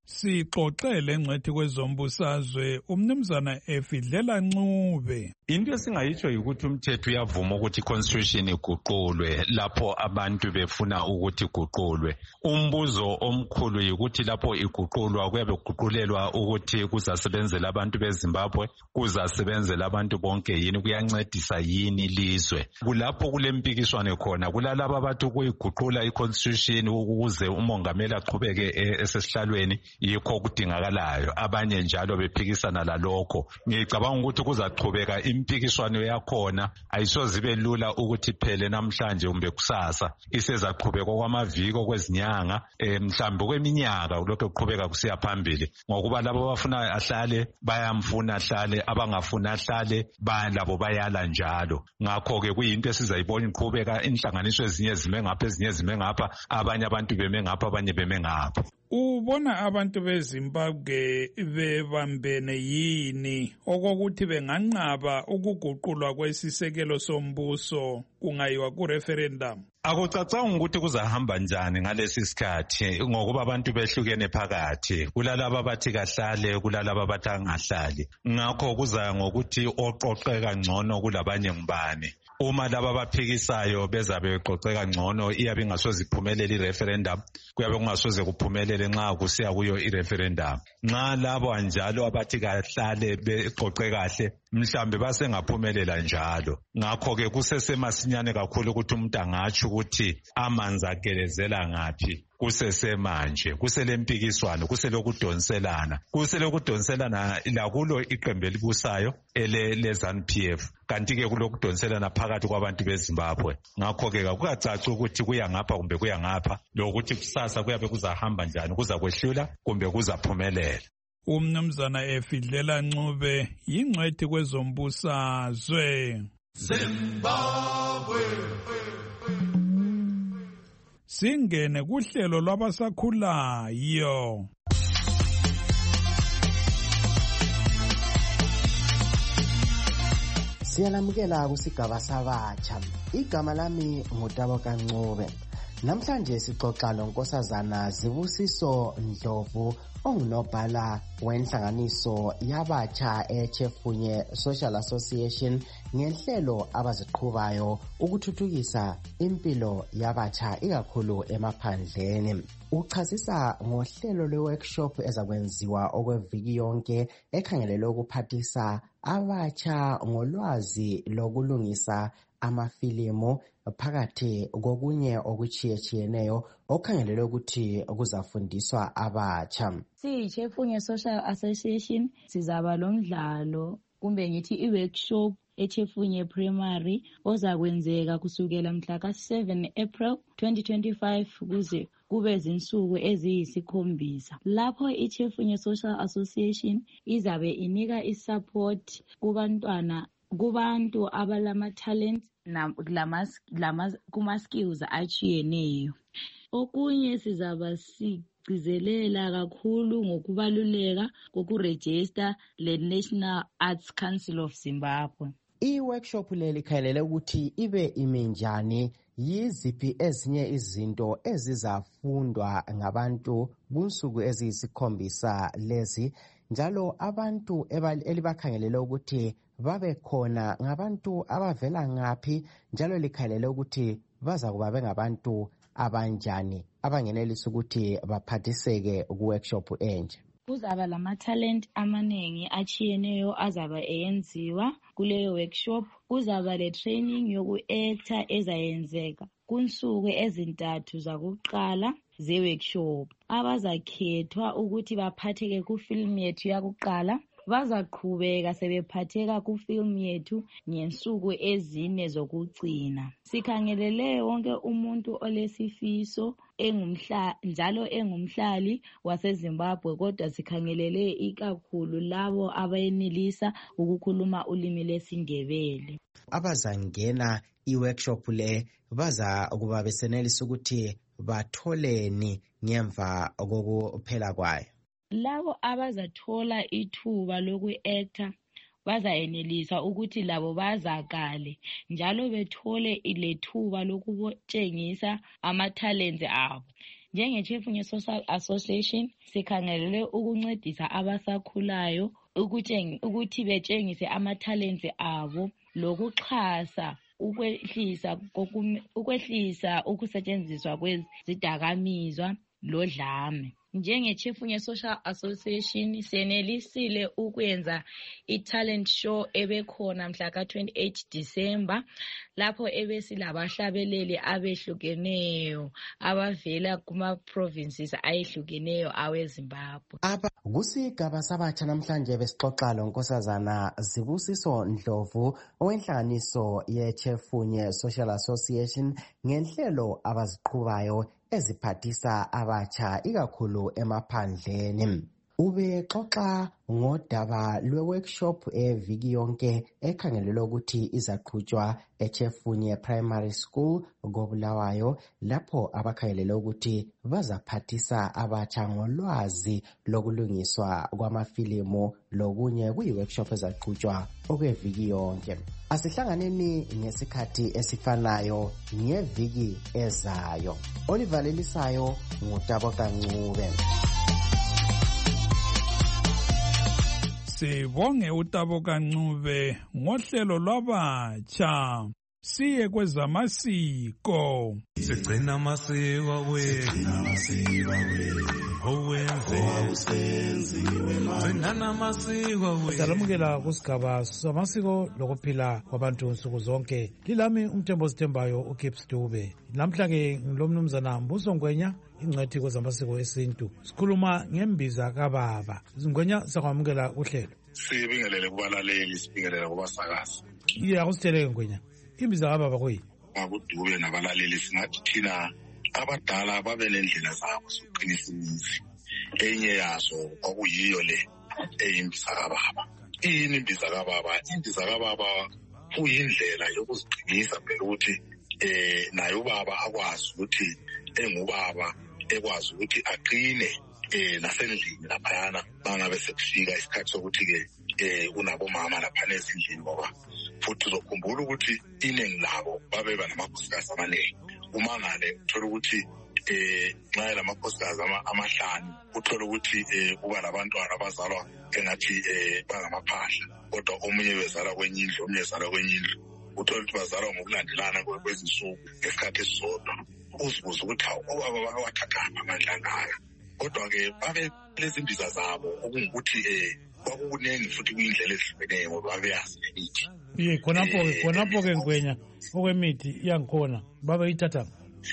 Sixoxele ngcwethi kwezombusazwe umnumzana Efidlela Ncube. Into esingayitsho ukuthi umthetho uyavuma ukuthi i-constitution iguqulwe lapho abantu befuna ukuthi iguqulwe. Umbuzo omkhulu yikuthi lapho iguqulwa kuyabe kuguqulelwa ukuthi kuzasebenzela abantu beZimbabwe, kuzasebenzela abantu bonke yini, kuyancedisa yini ilizwe. Kulapho kulempikiswano khona, kulalabo abathi ukuyiguqula i-constitution ukuze umongameli aqhubeke esesihlalweni yikho kudingakalayo, abanye njalo bephikisana lalokho. Ngicabanga ukuthi kuzaqhubeka impikiswano yakhona, ayisoze ibe lula ukuthi phele namhlanje kumbe kusasa, isezaqhubeka kwamaviki kwezinyanga, mhlawumbe kweminyaka lokho kuqhubeka kusiya phambili, ngokuba labo abafuna ahlale bayamfuna ahlale, abangafuna ahlale labo bayala njalo. Ngakho ke kuyinto esizayibona iqhubeka, inhlanganiso ezinye zime ngapha ezinye zime ngapha, abanye abantu beme ngapha abanye beme ngapha. Ubona abantu beZimbabwe bebambene yini okokuthi benganqaba ukuguqulwa kwesisekelo sombuso kungayiwa ku referendum? Akucacanga ukuthi kuzahamba njani ngalesi sikhathi ngokuba abantu behlukene phakathi, kulalabo abathi kahlale, kulalabo abathi angahlali. Ngakho kuza ngokuthi oqoqeka ngcono kulabanye ngubani. Uma laba abaphikisayo bezabe beqoqeka ngcono, iyabe ingasoze iphumelele i-referendum, kuyabe kungasoze kuphumelele nxa kusiya kuyo i-referendum. Nxa labo anjalo abathi kahlale beqoqe kahle, mhlambe basengaphumelela njalo. Ngakho-ke kusesemasinyane kakhulu ukuthi umuntu angatsho ukuthi amanzi agelezela ngaphi. Kusesemanje, kuselempikiswano, kuselokudonselana, kuselokudonselana lakulo iqembu elibusayo ele-ZANU P F, kanti-ke kulokudonselana phakathi kwabantu beZimbabwe. Ngakho-ke akukacaci ukuthi kuya ngapha kumbe kuya ngapha, lokuthi kusasa kuyabe kuzahamba njani, kuza kwehlula kumbe kuzaphumelela. Umnumzana Efidlela Ncube yingcwethi kwezombusazwe. Zimbabwe. Singene kuhlelo lwabasakhulayo. Siyalamukela kusigaba sabatsha. Igama lami ngutabo Kancube. Namhlanje sixoxa nonkosazana Zibusiso Ndlovu ongunobhala wenhlanganiso yabatsha eChefunye Social Association ngenhlelo abaziqhubayo ukuthuthukisa impilo yabatsha ikakhulu emaphandleni. Uchasisa ngohlelo lwe-workshop ezakwenziwa okweviki yonke ekhangelelwe ukuphathisa abatsha ngolwazi lokulungisa amafilimu phakathi kokunye okuchiyetshiyeneyo okhangelelwe ukuthi kuzafundiswa abatsha. SiyiChefunye Social Association sizaba lomdlalo kumbe ngithi i-workshop eChefunye Primary ozakwenzeka kusukela mhla ka seven April twenty twenty-five kuze kube zinsuku eziyisikhombisa. Lapho iChefunye Social Association izabe inika isupport kubantwana kubantu abalama talent kuma-skills achiyeneyo. Okunye sizaba sigcizelela kakhulu ngokubaluleka kokurejista le-National Arts Council of Zimbabwe. I-workshop le likhalele ukuthi ibe iminjani, yiziphi ezinye izinto ezizafundwa ngabantu kunsuku eziyisikhombisa lezi, njalo abantu elibakhangelele ukuthi babe khona ngabantu abavela ngaphi, njalo likhalele ukuthi bazakuba bengabantu abanjani abangenelisa ukuthi baphathiseke ku-workshop enje. Kuzaba lama-talent amaningi achiyeneyo azaba eyenziwa kuleyo workshop. Kuzaba le-training yoku-acta ezayenzeka kunsuku ezintathu zakuqala ze-workshop. Abazakhethwa ukuthi baphatheke ku-film yethu yakuqala bazaqhubeka sebephatheka ku-film yethu ngensuku ezine zokugcina. Sikhangelele wonke umuntu olesifiso engumhla njalo engumhlali waseZimbabwe, kodwa sikhangelele ikakhulu labo abayenelisa ukukhuluma ulimi lesiNdebele. Abazangena i-workshop le baza kuba besenelisa ukuthi batholeni ngemva kokuphela kwayo. Labo abazathola ithuba loku-acta bazayenelisa ukuthi labo bazakale njalo bethole ilethuba lokutshengisa ama-talents abo. Njenge-Chefunye Social Association sikhangelele ukuncedisa abasakhulayo ukuthi betshengise amathalente abo lokuxhasa ukwehlisa ukwehlisa ukusetshenziswa kwezidakamizwa lodlame. Njenge-Chefunye Social Association senelisile ukwenza i-talent show ebekhona mhla ka twenty-eight December lapho ebesilabahlabeleli abehlukeneyo abavela kuma-provinces ayehlukeneyo aweZimbabwe. Kusigaba sabatsha namhlanje besixoxa lonkosazana Zibusiso Ndlovu owenhlanganiso ye-Chefunye Social Association ngenhlelo abaziqhubayo eziphathisa abatsha ikakhulu emaphandleni. Ubexoxa ngodaba lwe-workshop eviki yonke ekhangelelwe ukuthi izaqhutshwa eChefunye Primary School koBulawayo lapho abakhangelelwe ukuthi bazaphathisa abatsha ngolwazi lokulungiswa kwamafilimu lokunye kuyi-workshop ezaqhutshwa okweviki yonke. Asihlanganeni ngesikhathi esifanayo ngeviki ezayo. Oliver Lelisayo nguTabo Kancube. Sibonge uTabo Kancube ngohlelo lwabatsha. Siye kwezamasiko. Sigcina amasiko wethu. Salamukela kusigaba samasiko lokuphila kwabantu nsuku zonke. Lilami umthembo sithembayo uKips Dube. Namhla ke ngilomnumzana Mbuso Ngwenya ingcethi kwezamasiko esintu. Sikhuluma ngembiza kababa. Ngwenya sakwamukela uhlelo. Sibingelele kubalaleli, sibingelele kubasakazi. Iya kusitheleke Ngwenya. Imbiza kababa kuyi. Akudube nabalaleli singathi thina abadala babe nendlela zabo sokuqinisa imizi. Enye yazo okuyiyo le eyimbiza kababa. Ini imbiza kababa? Imbiza kababa kuyindlela yokuziqinisa phela ukuthi eh naye ubaba akwazi ukuthi engubaba ekwazi ukuthi aqine eh nasendlini laphayana bangabe sekufika isikhathi sokuthi ke eh unabo mama lapha nezindlini ngoba futhi uzokhumbula ukuthi iningi labo babe banamakhosikazi amaningi. Uma ngale uthola ukuthi eh nxa lamakhosikazi amahlanu uthola ukuthi eh kuba labantwana abazalwa engathi eh bangamaphahla kodwa omunye bezala kwenye indlu omunye bezala kwenye indlu uthola ukuthi bazalwa ngokulandelana kwezinsuku ngesikhathi esisodwa. Uzibuza ukuthi obaba bawathatha amandla ngaka kodwa ke babe lezi imbiza zabo okungukuthi eh kwakuningi futhi kuyindlela ezihlukeneyo ngoba babeyazi imithi. Ye khonapho khonapho ke Ngwenya okwemithi iyangikhona babe yithatha.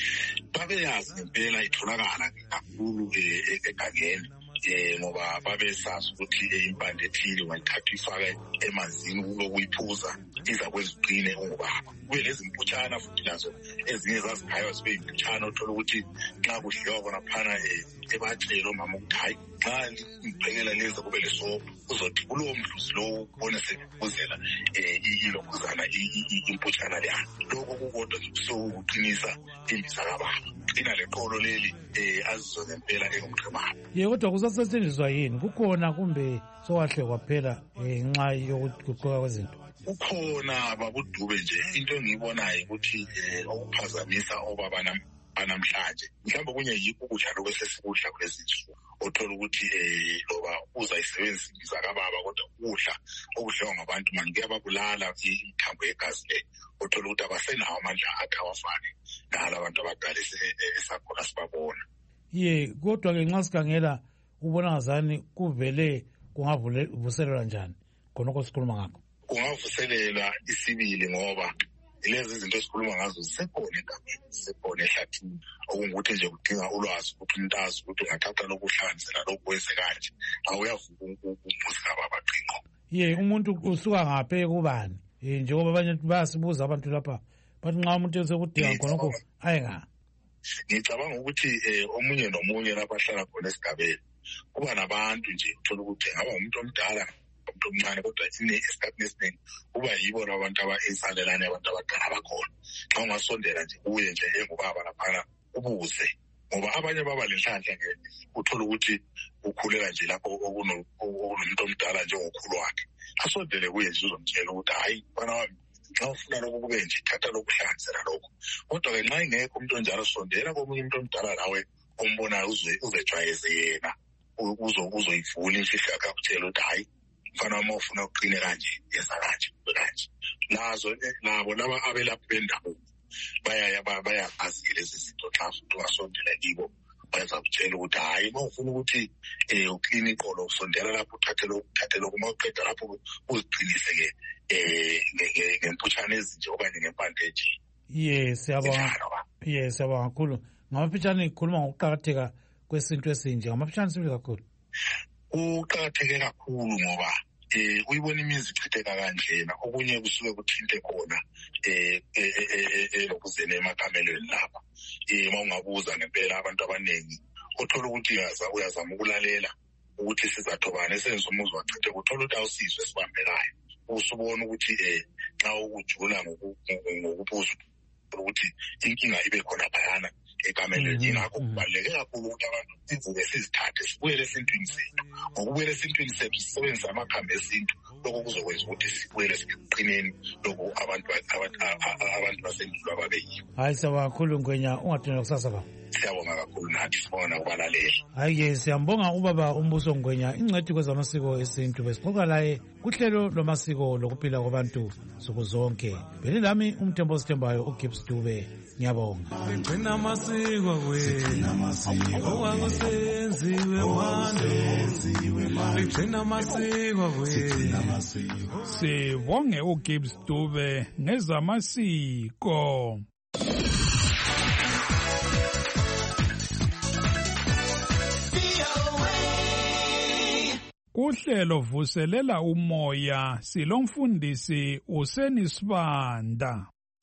Babeyazi ngempela itholakala kakhulu egangeni eh ngoba babesazi ukuthi impande ethile wayithatha ifake emanzini ukuyiphuza iza kweziqine ungubaba. Kube lezi mputshana futhi nazo ezinye zazikhaya zibe imputshana uthola ukuthi xa kudliwa khona phana ebatshelo mama ukuthi hayi xa ngiphekela leza kube lesopo uzothi kulowo mdluzi lowo ubone sekuzela eh ilokhuzana imputshana leya. Lokho kukodwa sokuqinisa imbiza kababa. Ina leqolo leli eh azizo ngempela engumqhema. Ye kodwa kusasetshenziswa yini? Kukhona kumbe sowahle kwaphela ngenxa yokuguquka kwezinto? Ukhona babudube nje into engiyibonayo ukuthi okuphazamisa obaba namhlanje mhlawumbe kunye yikho ukudla lokwesesikudla kulezinsuku. Uthola ukuthi eh loba uzayisebenzisa imbiza kababa kodwa ukudla okudliwa ngabantu manje kuyababulala imithambo yegazi le. Uthola ukuthi abasenawo amandla akhe awafani nala abantu abadala esakhona sibabona. Ye kodwa ke nxa sikhangela ubona ngazani kuvele kungavuselelwa njani khonokho sikhuluma ngakho? Kungavuselela isibili ngoba lezi izinto esikhuluma ngazo zisekhona egameni, zisekhona ehlathini okungukuthi nje kudinga ulwazi ukuthi umuntu azi ukuthi ungathatha lokuhlanganisela lokwenze kanje awuyavuka umuzi kababa qinqo. Ye umuntu usuka ngaphe kubani njengoba abanye bayasibuza abantu lapha bathi nxa umuntu esekudinga khonokho ayengaphi? Ngicabanga ukuthi omunye nomunye lapha ahlala khona esigabeni kuba nabantu nje uthola ukuthi ngaba umuntu omdala umuntu omncane kodwa isikhathi esiningi kuba yibo abantu abayisalelane abantu abadala bakhona. Xa ungasondela nje kuye nje engubaba laphana ubuze ngoba abanye baba lenhlanhla nge uthola ukuthi ukhulela nje lapho okunomuntu omdala njengokhulu wakhe. Asondele kuye nje uzomtshela ukuthi hayi bana wami xa ufuna lokho kube nje thatha lokuhlanganisela lokho. Kodwa ke nxa ingekho umuntu onjalo sondela komunye umuntu omdala nawe ombonayo uzejwayeze yena uzoyivula imfihlo yakhe akutshela ukuthi hayi mfana wami ufuna uqine kanje yesa kanje kanje. Nazo nabo laba abelaphi bendabuko bayaya bayayazi lezi zinto xa futhi ungasondela kibo bayenza kutshela ukuthi hayi uma ufuna ukuthi um uklini iqolo usondela lapho uthathe lokhu uma uqeda lapho uziqinise-ke um ngemputshana ezinje okanye ngempande enje. Yes, siyabonga. Yes, siyabonga kakhulu. Ngamaphitshana ikhuluma ngokuqakatheka kwesinto esinje. Ngamaphitshana sibili kakhulu. Kuqakatheke kakhulu ngoba eh uyibona imizi ichitheka kanjena okunye kusuke kuthinte khona eh elokuzene emakamelweni lapha. Eh mawungabuza ngempela abantu abaningi uthola ukuthi yaza uyazama ukulalela ukuthi sizatho bani esenza umuzi wachithe uthola ukuthi awusizwe sibambekayo. Usubona ukuthi eh xa ukujula ngokubuza ukuthi inkinga ibe khona phayana ekamelweni. Ingakho kubaluleke kakhulu ukuthi abantu sivuke sizithathe sibuyele esintwini sethu. Ngokubuyela esintwini sethu sisebenzisa amakhambi esintu lokho kuzokwenza ukuthi sibuyele siqineni lokho abantu abantu basendulo ababeyiyo. Hayi siyabonga kakhulu Ngwenya, ungathina kusasa ba. Siyabonga kakhulu nathi sibona ukubalalela. Hayi siyambonga ubaba uMbuso Ngwenya, ingcwethi kwezamasiko esintu. Besixoxa laye kuhlelo lomasiko lokuphila kwabantu suku zonke. Beli lami umthembo sithembayo uGibbs Dube. Ngiyabonga. Sigcina amasiko wena okwakusenziwe manje sigcina amasiko wena. Sibonge uGibbs Dube ngezamasiko. Kuhlelo vuselela umoya silomfundisi uSenisibanda.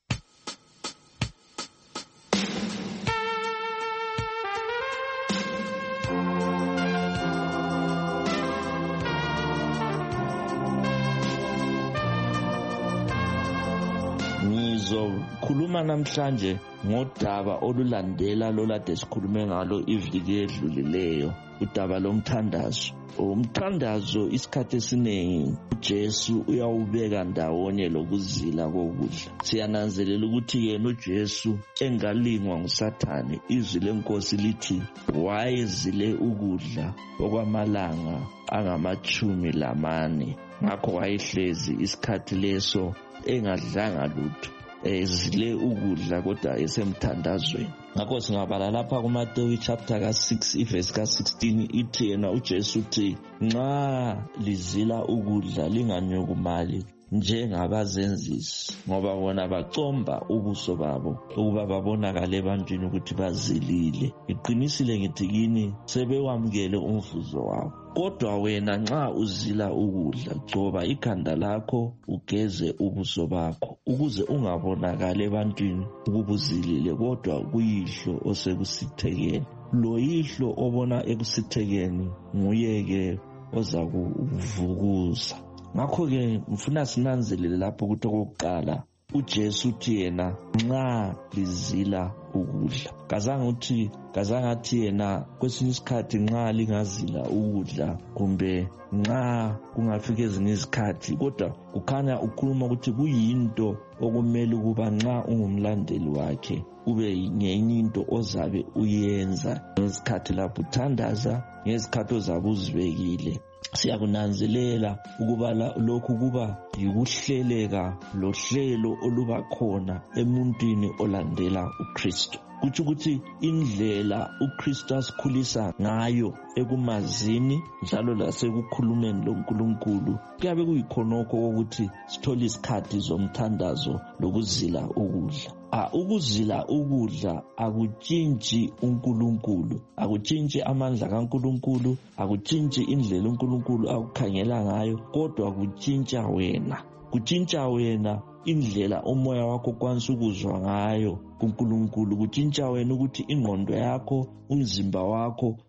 Ngizokhuluma namhlanje ngodaba olulandela lolade sikhulume ngalo iviki edlulileyo, udaba lomthandazo. Umthandazo isikhathi esiningi uJesu uyawubeka ndawonye lokuzila kokudla. Siyananzelela ukuthi yena uJesu engalingwa nguSathane, izwi lenkosi lithi wayezile ukudla okwamalanga angamachumi lamane. Ngakho wayehlezi isikhathi leso engadlanga lutho, ezile ukudla kodwa esemthandazweni. Ngakho singabala lapha kuMateyu chapter ka six iverse ka sixteen ithi yena uJesu uthi nxa lizila ukudla linganyokumali njengabazenzisi, ngoba bona bacomba ubuso babo ukuba babonakale ebantwini ukuthi bazilile. Iqinisile ngithi kini sebewamukele umvuzo wabo. Kodwa wena nxa uzila ukudla, gcoba ikhanda lakho ugeze ubuso bakho, ukuze ungabonakali ebantwini ukubuzilile, kodwa kuyihlo osekusithekeni. Lo yihlo obona ekusithekeni nguye-ke oza kuvukuza. Ngakho-ke ngifuna sinanzelele lapho ukuthi okokuqala uJesu uthi yena nxa lizila ukudla. Kazange uthi kazange athi yena kwesinye isikhathi nxa lingazila ukudla kumbe nxa kungafika ezinye izikhathi, kodwa kukhanya ukhuluma ukuthi kuyinto okumele ukuba nxa ungumlandeli wakhe ube ngenye into ozabe uyenza ngesikhathi lapho uthandaza, ngesikhathi ozabe uzibekile. Siyakunanzelela ukuba lokhu kuba yikuhleleka lohlelo oluba khona emuntwini olandela uKristu. Kuthi ukuthi indlela uKristu asikhulisa ngayo ekumazini njalo lasekukhulumeni loNkulunkulu kuyabe kuyikhonokho ukuthi sithole isikhathi zomthandazo lokuzila ukudla. Ah, ukuzila ukudla akutshintshi uNkulunkulu, akutshintshi amandla kaNkulunkulu, akutshintshi indlela uNkulunkulu akukhangela ngayo, kodwa kutshintsha wena. Kutshintsha wena indlela umoya wakho kwanisa ukuzwa ngayo kuNkulunkulu. Kutshintsha wena ukuthi ingqondo yakho, umzimba wakho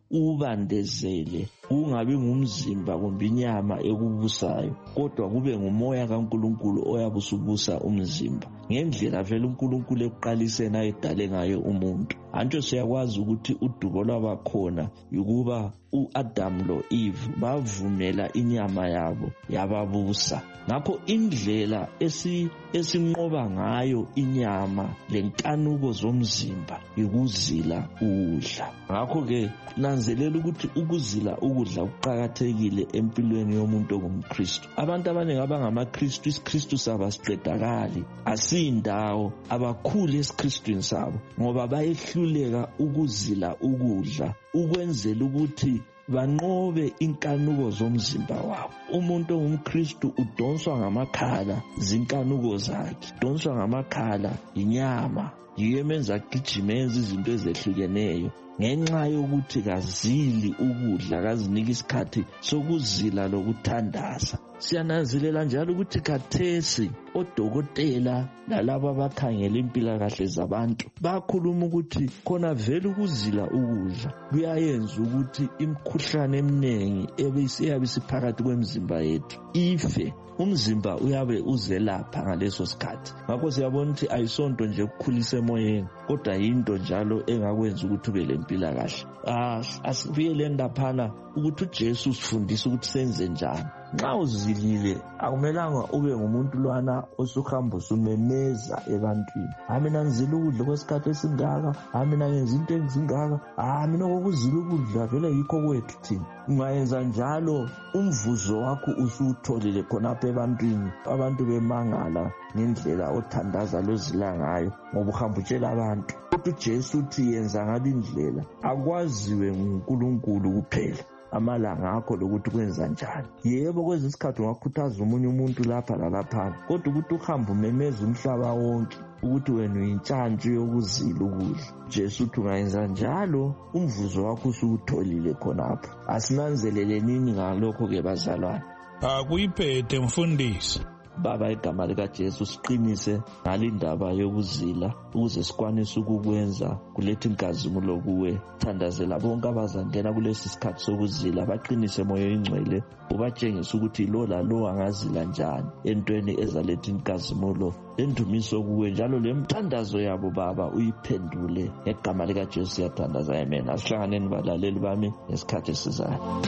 ubandezele, kungabi ngumzimba kumbe inyama ekubusayo, kodwa kube ngumoya kaNkulunkulu oyabusubusa umzimba, ngendlela vele uNkulunkulu ekuqaliseni ayedale ngayo umuntu. Antsho siyakwazi ukuthi udubo lwabakhona yukuba u-Adam lo-Eve bavumela inyama yabo yababusa. Ngakho indlela esi esinqoba ngayo inyama lenkanuko zomzimba yikuzila ukudla. Ngakho-ke nanzelela ukuthi ukuzila ukudla kuqakathekile empilweni yomuntu ongumKristu. Abantu abaningi abangamaKristu, isiKristu sabo asiqedakali, asiyindawo, abakhulu esiKristwini sabo ngoba bayehluleka ukuzila ukudla ukwenzela ukuthi banqobe inkanuko zomzimba wabo. Umuntu ongumKristu udonswa ngamakhala zinkanuko zakhe, udonswa ngamakhala inyama, yiyo emenza agijime enza izinto ezehlukeneyo ngenxa yokuthi kazili ukudla, kazinika isikhathi sokuzila lokuthandaza. Siyananzelela njalo ukuthi khathesi odokotela lalabo abakhangela impilakahle zabantu bakhuluma ukuthi khona vele ukuzila ukudla kuyayenza ukuthi imikhuhlane eminingi eyabe isiphakathi kwemizimba yethu ife. Umzimba uyabe uzelapha ngaleso sikhathi. Ngakho siyabona ukuthi ayisonto nje ukukhulisa emoyeni, kodwa yinto njalo engakwenza ukuthi ube lempilakahle. Ah, asibuyele ndaphana ukuthi uJesu usifundisa ukuthi senze njani. Nxa uzilile akumelanga ube ngumuntu lwana osuhamba usumemeza ebantwini, ha mina ngizila ukudla kwesikhathi esingaka, ha mina ngenza into ezingaka, ha mina kokuzila ukudla vele yikho kwethu thina. Ungayenza njalo umvuzo wakho usutholile khonapha ebantwini, abantu bemangala ngendlela othandaza lozila ngayo ngoba uhamba utshela abantu. Kodwa uJesu uthi yenza ngale indlela akwaziwe nguNkulunkulu kuphela amalanga akho lokuthi kwenza njani. Yebo kwezinye isikhathi ungakhuthaza umunye umuntu lapha lalaphana, kodwa ukuthi uhamba umemeza umhlaba wonke ukuthi wena uyintshantshi yokuzila ukudla. Jesu uthi ungayenza njalo umvuzo wakho usutholile khonapho. Asinanzelele nini ngalokho-ke bazalwane? Akuyiphethe mfundisi. Baba, igama likaJesu siqinise ngalindaba yokuzila ukuze sikwanise ukukwenza kuletha inkazimulo kuwe. Thandazela bonke abazangena kulesi sikhathi sokuzila, baqinise moyo ingcwele, ubatshengise ukuthi lo lalo angazila njani entweni ezaletha inkazimulo lendumiso kuwe, njalo lemthandazo yabo Baba uyiphendule. Ngegama likaJesu siyathandaza, amen. Asihlanganeni balaleli bami ngesikhathi esizayo.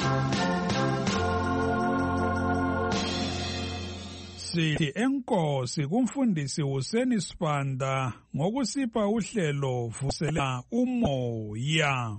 Sithi enkosi kumfundisi Huseni Sibanda ngokusipha uhlelo Vusela Umoya.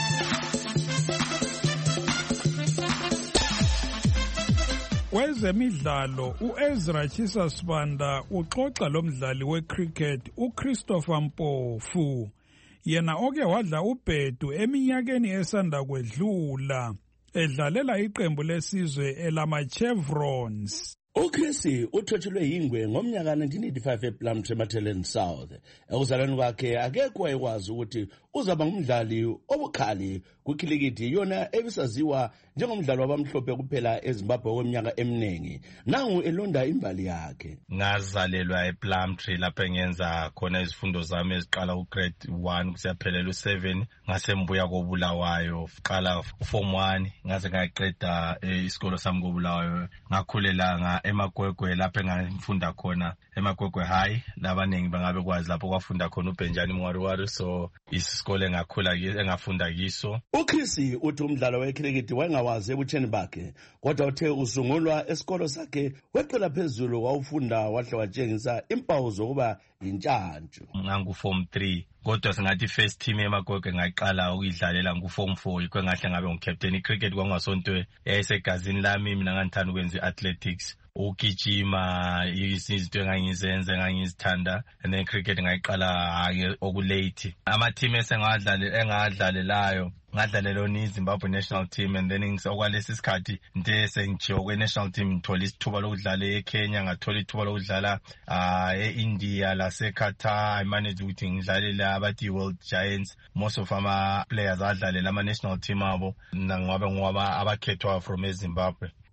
Kwezemidlalo uEzra Chisa Sibanda uxoxa lomdlali wecricket uChristopher Mpofu, yena oke wadla ubhedu eminyakeni esanda kwedlula edlalela iqembu lesizwe elama-Chevrons. uChris uthotshulwe yingwe ngomnyaka nineteen eighty-five ePlumtree eMatheleni South. Ekuzalweni kwakhe akekho wayekwazi ukuthi uzaba ngumdlali obukhali kukhilikithi, yona ebisaziwa njengomdlali wabamhlophe kuphela eZimbabwe kweminyaka eminingi. Nangu elonda imbali yakhe. Ngazalelwa ePlumtree lapho engenza khona izifundo zami eziqala ugrade one kusiyaphelela u-seven, ngase mbuya koBulawayo qala form one, ngaze ngaqeda isikolo sami koBulawayo. Ngakhulela eMagwegwe lapho engafunda khona eMagwegwe High, labaningi bangabe kwazi lapho kwafunda khona uBenjani Mwaruwaru, so isikole engakhula engafunda kiso. uChris uthi umdlalo wecricket wayengawazi ebutsheni bakhe, kodwa uthe usungulwa esikolo sakhe weqela phezulu wawufunda wahle watshengisa impawu zokuba yintshantshu. Ngangu form three, kodwa singathi first team eMagwegwe ngaqala ukuyidlalela ngu form four, yikho ngahle ngabe ngicaptain. iCricket kwangasonto yayisegazini lami, mina ngangithanda ukwenza athletics, ukugijima, izinto engangizenza engangizithanda, and then cricket ngayiqala okulate. Ama team esengadlala engadlalelayo ngadlalela iZimbabwe national team, and then ngisokwalesi sikhathi nte sengichiyo kwe national team ngithola isithuba lokudlala eKenya, ngathola ithuba lokudlala eIndia laseQatar. I managed ukuthi ngidlalele abathi World Giants. Most of ama players adlalela ama national team abo, ngabe ngoba abakhethwa from eZimbabwe.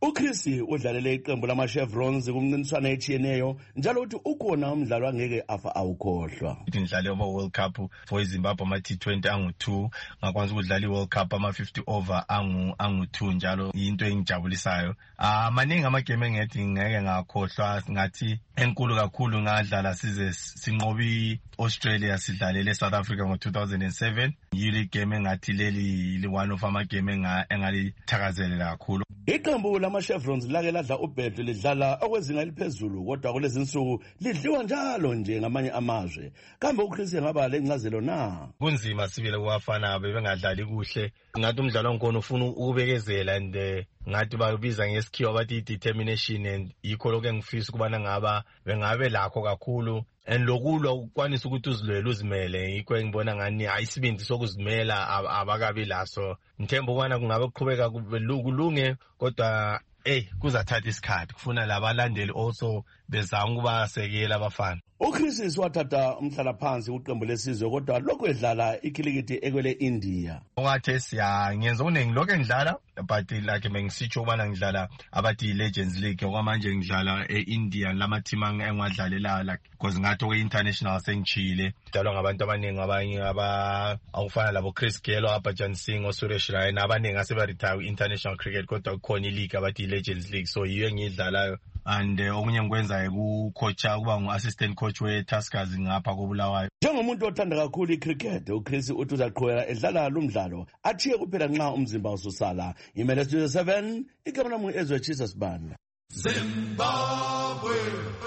uChris udlalele iqembu lama-Chevrons kumncintiswano etshiyeneyo njalo uthi ukhona umdlalo angeke afa awukhohlwa. Ngidlale ama-World Cup for iZimbabwe ama-T twenty angu-two, ngakwanisa ukudlala i-World Cup ama-fifty over angu-two njalo yinto engijabulisayo. Ah maningi amagame engithi ngeke ngakhohlwa, ngathi enkulu kakhulu ngadlala size sinqobi Australia sidlalele South Africa ngo-two thousand seven. Yile game engathi leli li one of amagame engalithakazelela kakhulu. Iqembu lama-Chevrons lake ladla ubhedu lidlala okwezinga eliphezulu kodwa kulezi nsuku lidliwa njalo nje ngamanye amazwe. Kambe uChris ngaba lencazelo na? Kunzima sibile kuwafana bebengadlali kuhle. Ngathi umdlalo onkhona ufuna ukubekezela and ngathi babiza ngesikhiwa bathi determination, and yikho lokho engifisa ukubana ngaba bengabe lakho kakhulu. And lokulwa ukwanisa ukuthi uzilwele uzimele, yikho engibona ngani ayisibindi sokuzimela abakabi laso. Ngithemba ukubana kungabe kuqhubeka kulunge kodwa eh kuzathatha isikhathi, kufuna labalandeli also bezama ukubasekela abafana. uChris wathatha umhlala phansi uqembu lesizwe kodwa lokho edlala ikhilikithi ekwele India. Owathi siya ngenza uningi lokho engidlala but like mengisitsho ubana ngidlala abathi Legends League okwamanje ngidlala eIndia lama team engiwadlalela like because ngathi ke international sengichile dlalwa ngabantu abaningi abanye aba awufana labo Chris Gelo, Abajan Singh, Suresh Raina abaningi asebe retire international cricket kodwa kukhona ileague abathi Legends League, so yiyo engidlalayo. And okunye ngikwenza ukucoacha kuba ngu-assistant coach we-Tuskers ngapha koBulawayo. Njengomuntu othanda kakhulu icricket, uChris uthi uzaqhubeka edlala lo mdlalo athiye kuphela nxa umzimba ususala. Imele Studio seven igama lami Ezwe Jesus Banda. Zimbabwe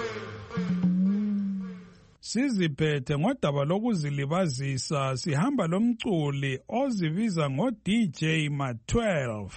Siziphethe ngodaba lokuzilibazisa sihamba lomculi ozibiza ngo-D J Ma twelve.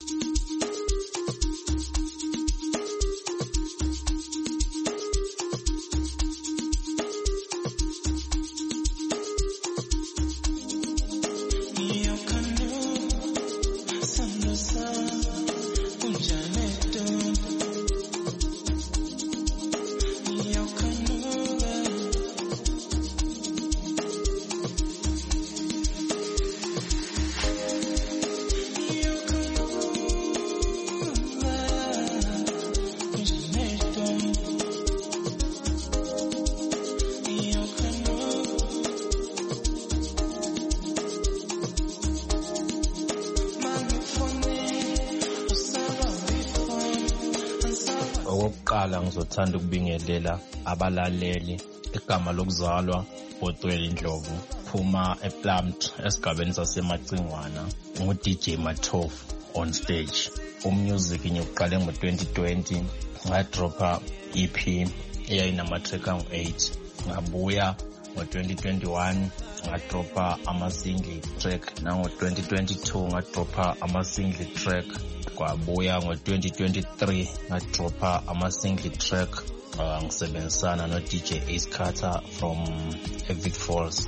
Okokuqala ngizothanda ukubingelela abalaleli igama lokuzalwa uBotweni Ndlovu, phuma ePlumped esigabeni saseMacingwana, ngu-D J Ma twelve on stage. Umusic ngiyoqale ngo-twenty twenty, ngadropha E P eyayinama-track angu-eight, ngabuya ngo-twenty twenty-one ngadropha ama-single track, nango-twenty twenty-two ngadropha ama-single track, kwabuya ngo-twenty twenty-three ngadropha ama-single track uh, ngisebenzisana no-D J Ace Carter from Evic Falls.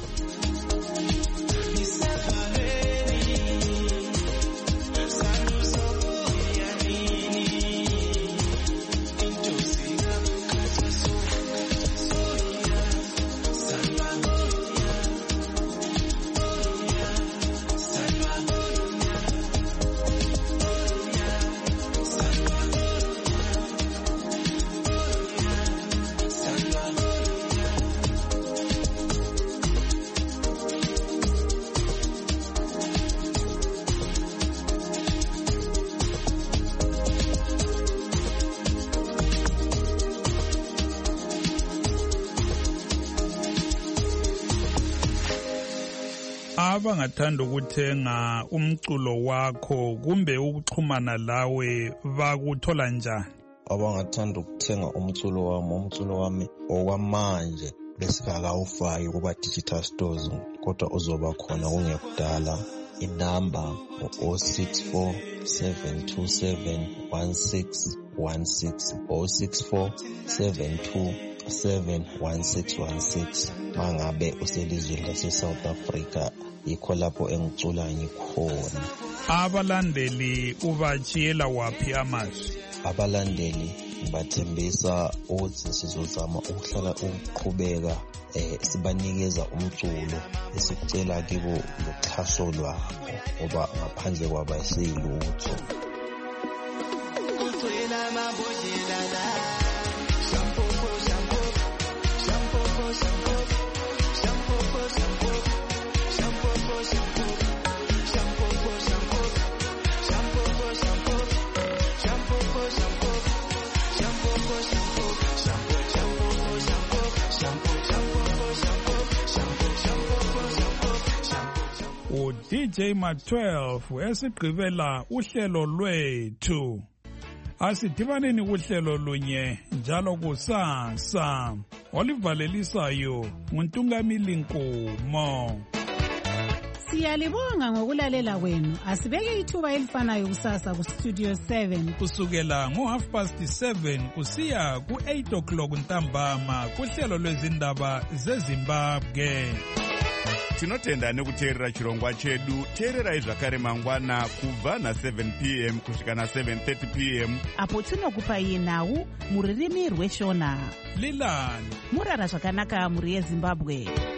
Abangathanda ukuthenga umculo wakho kumbe ukuxhumana lawe bakuthola njani? Abangathanda ukuthenga umculo wami, umculo wami okwamanje besikakawufaki kuba digital stores kodwa uzoba khona kungekudala. Inamba zero six four seven two seven one six one six zero six four seven two seven one six one six. Mangabe uselizweni lase South Africa yikho lapho engicula ngikhona. Abalandeli ubachiyela waphi amazwi? Abalandeli ngibathembisa ukuthi sizozama ukuhlala ukuqhubeka eh sibanikeza umculo esikucela kibo loxhaso lwabo ngoba ngaphandle kwaba siyilutho. D J Ma twelve esigqibela uhlelo lwethu. Asidibaneni kuhlelo lunye njalo kusasa. Olivalelisayo nguNtungamili Nkomo. Siyalibonga ngokulalela kwenu. Asibeke ithuba elifanayo kusasa ku Studio seven kusukela ngo half past seven kusiya ku eight o'clock ntambama kuhlelo lwezindaba zeZimbabwe. Tinotenda nekuteerera chirongwa chedu. Teererai zvakare mangwana kubva na seven p m kusvika na seven thirty p m apo tinokupai nhau muririmi rweshona. Lilani murara zvakanaka muri yeZimbabwe.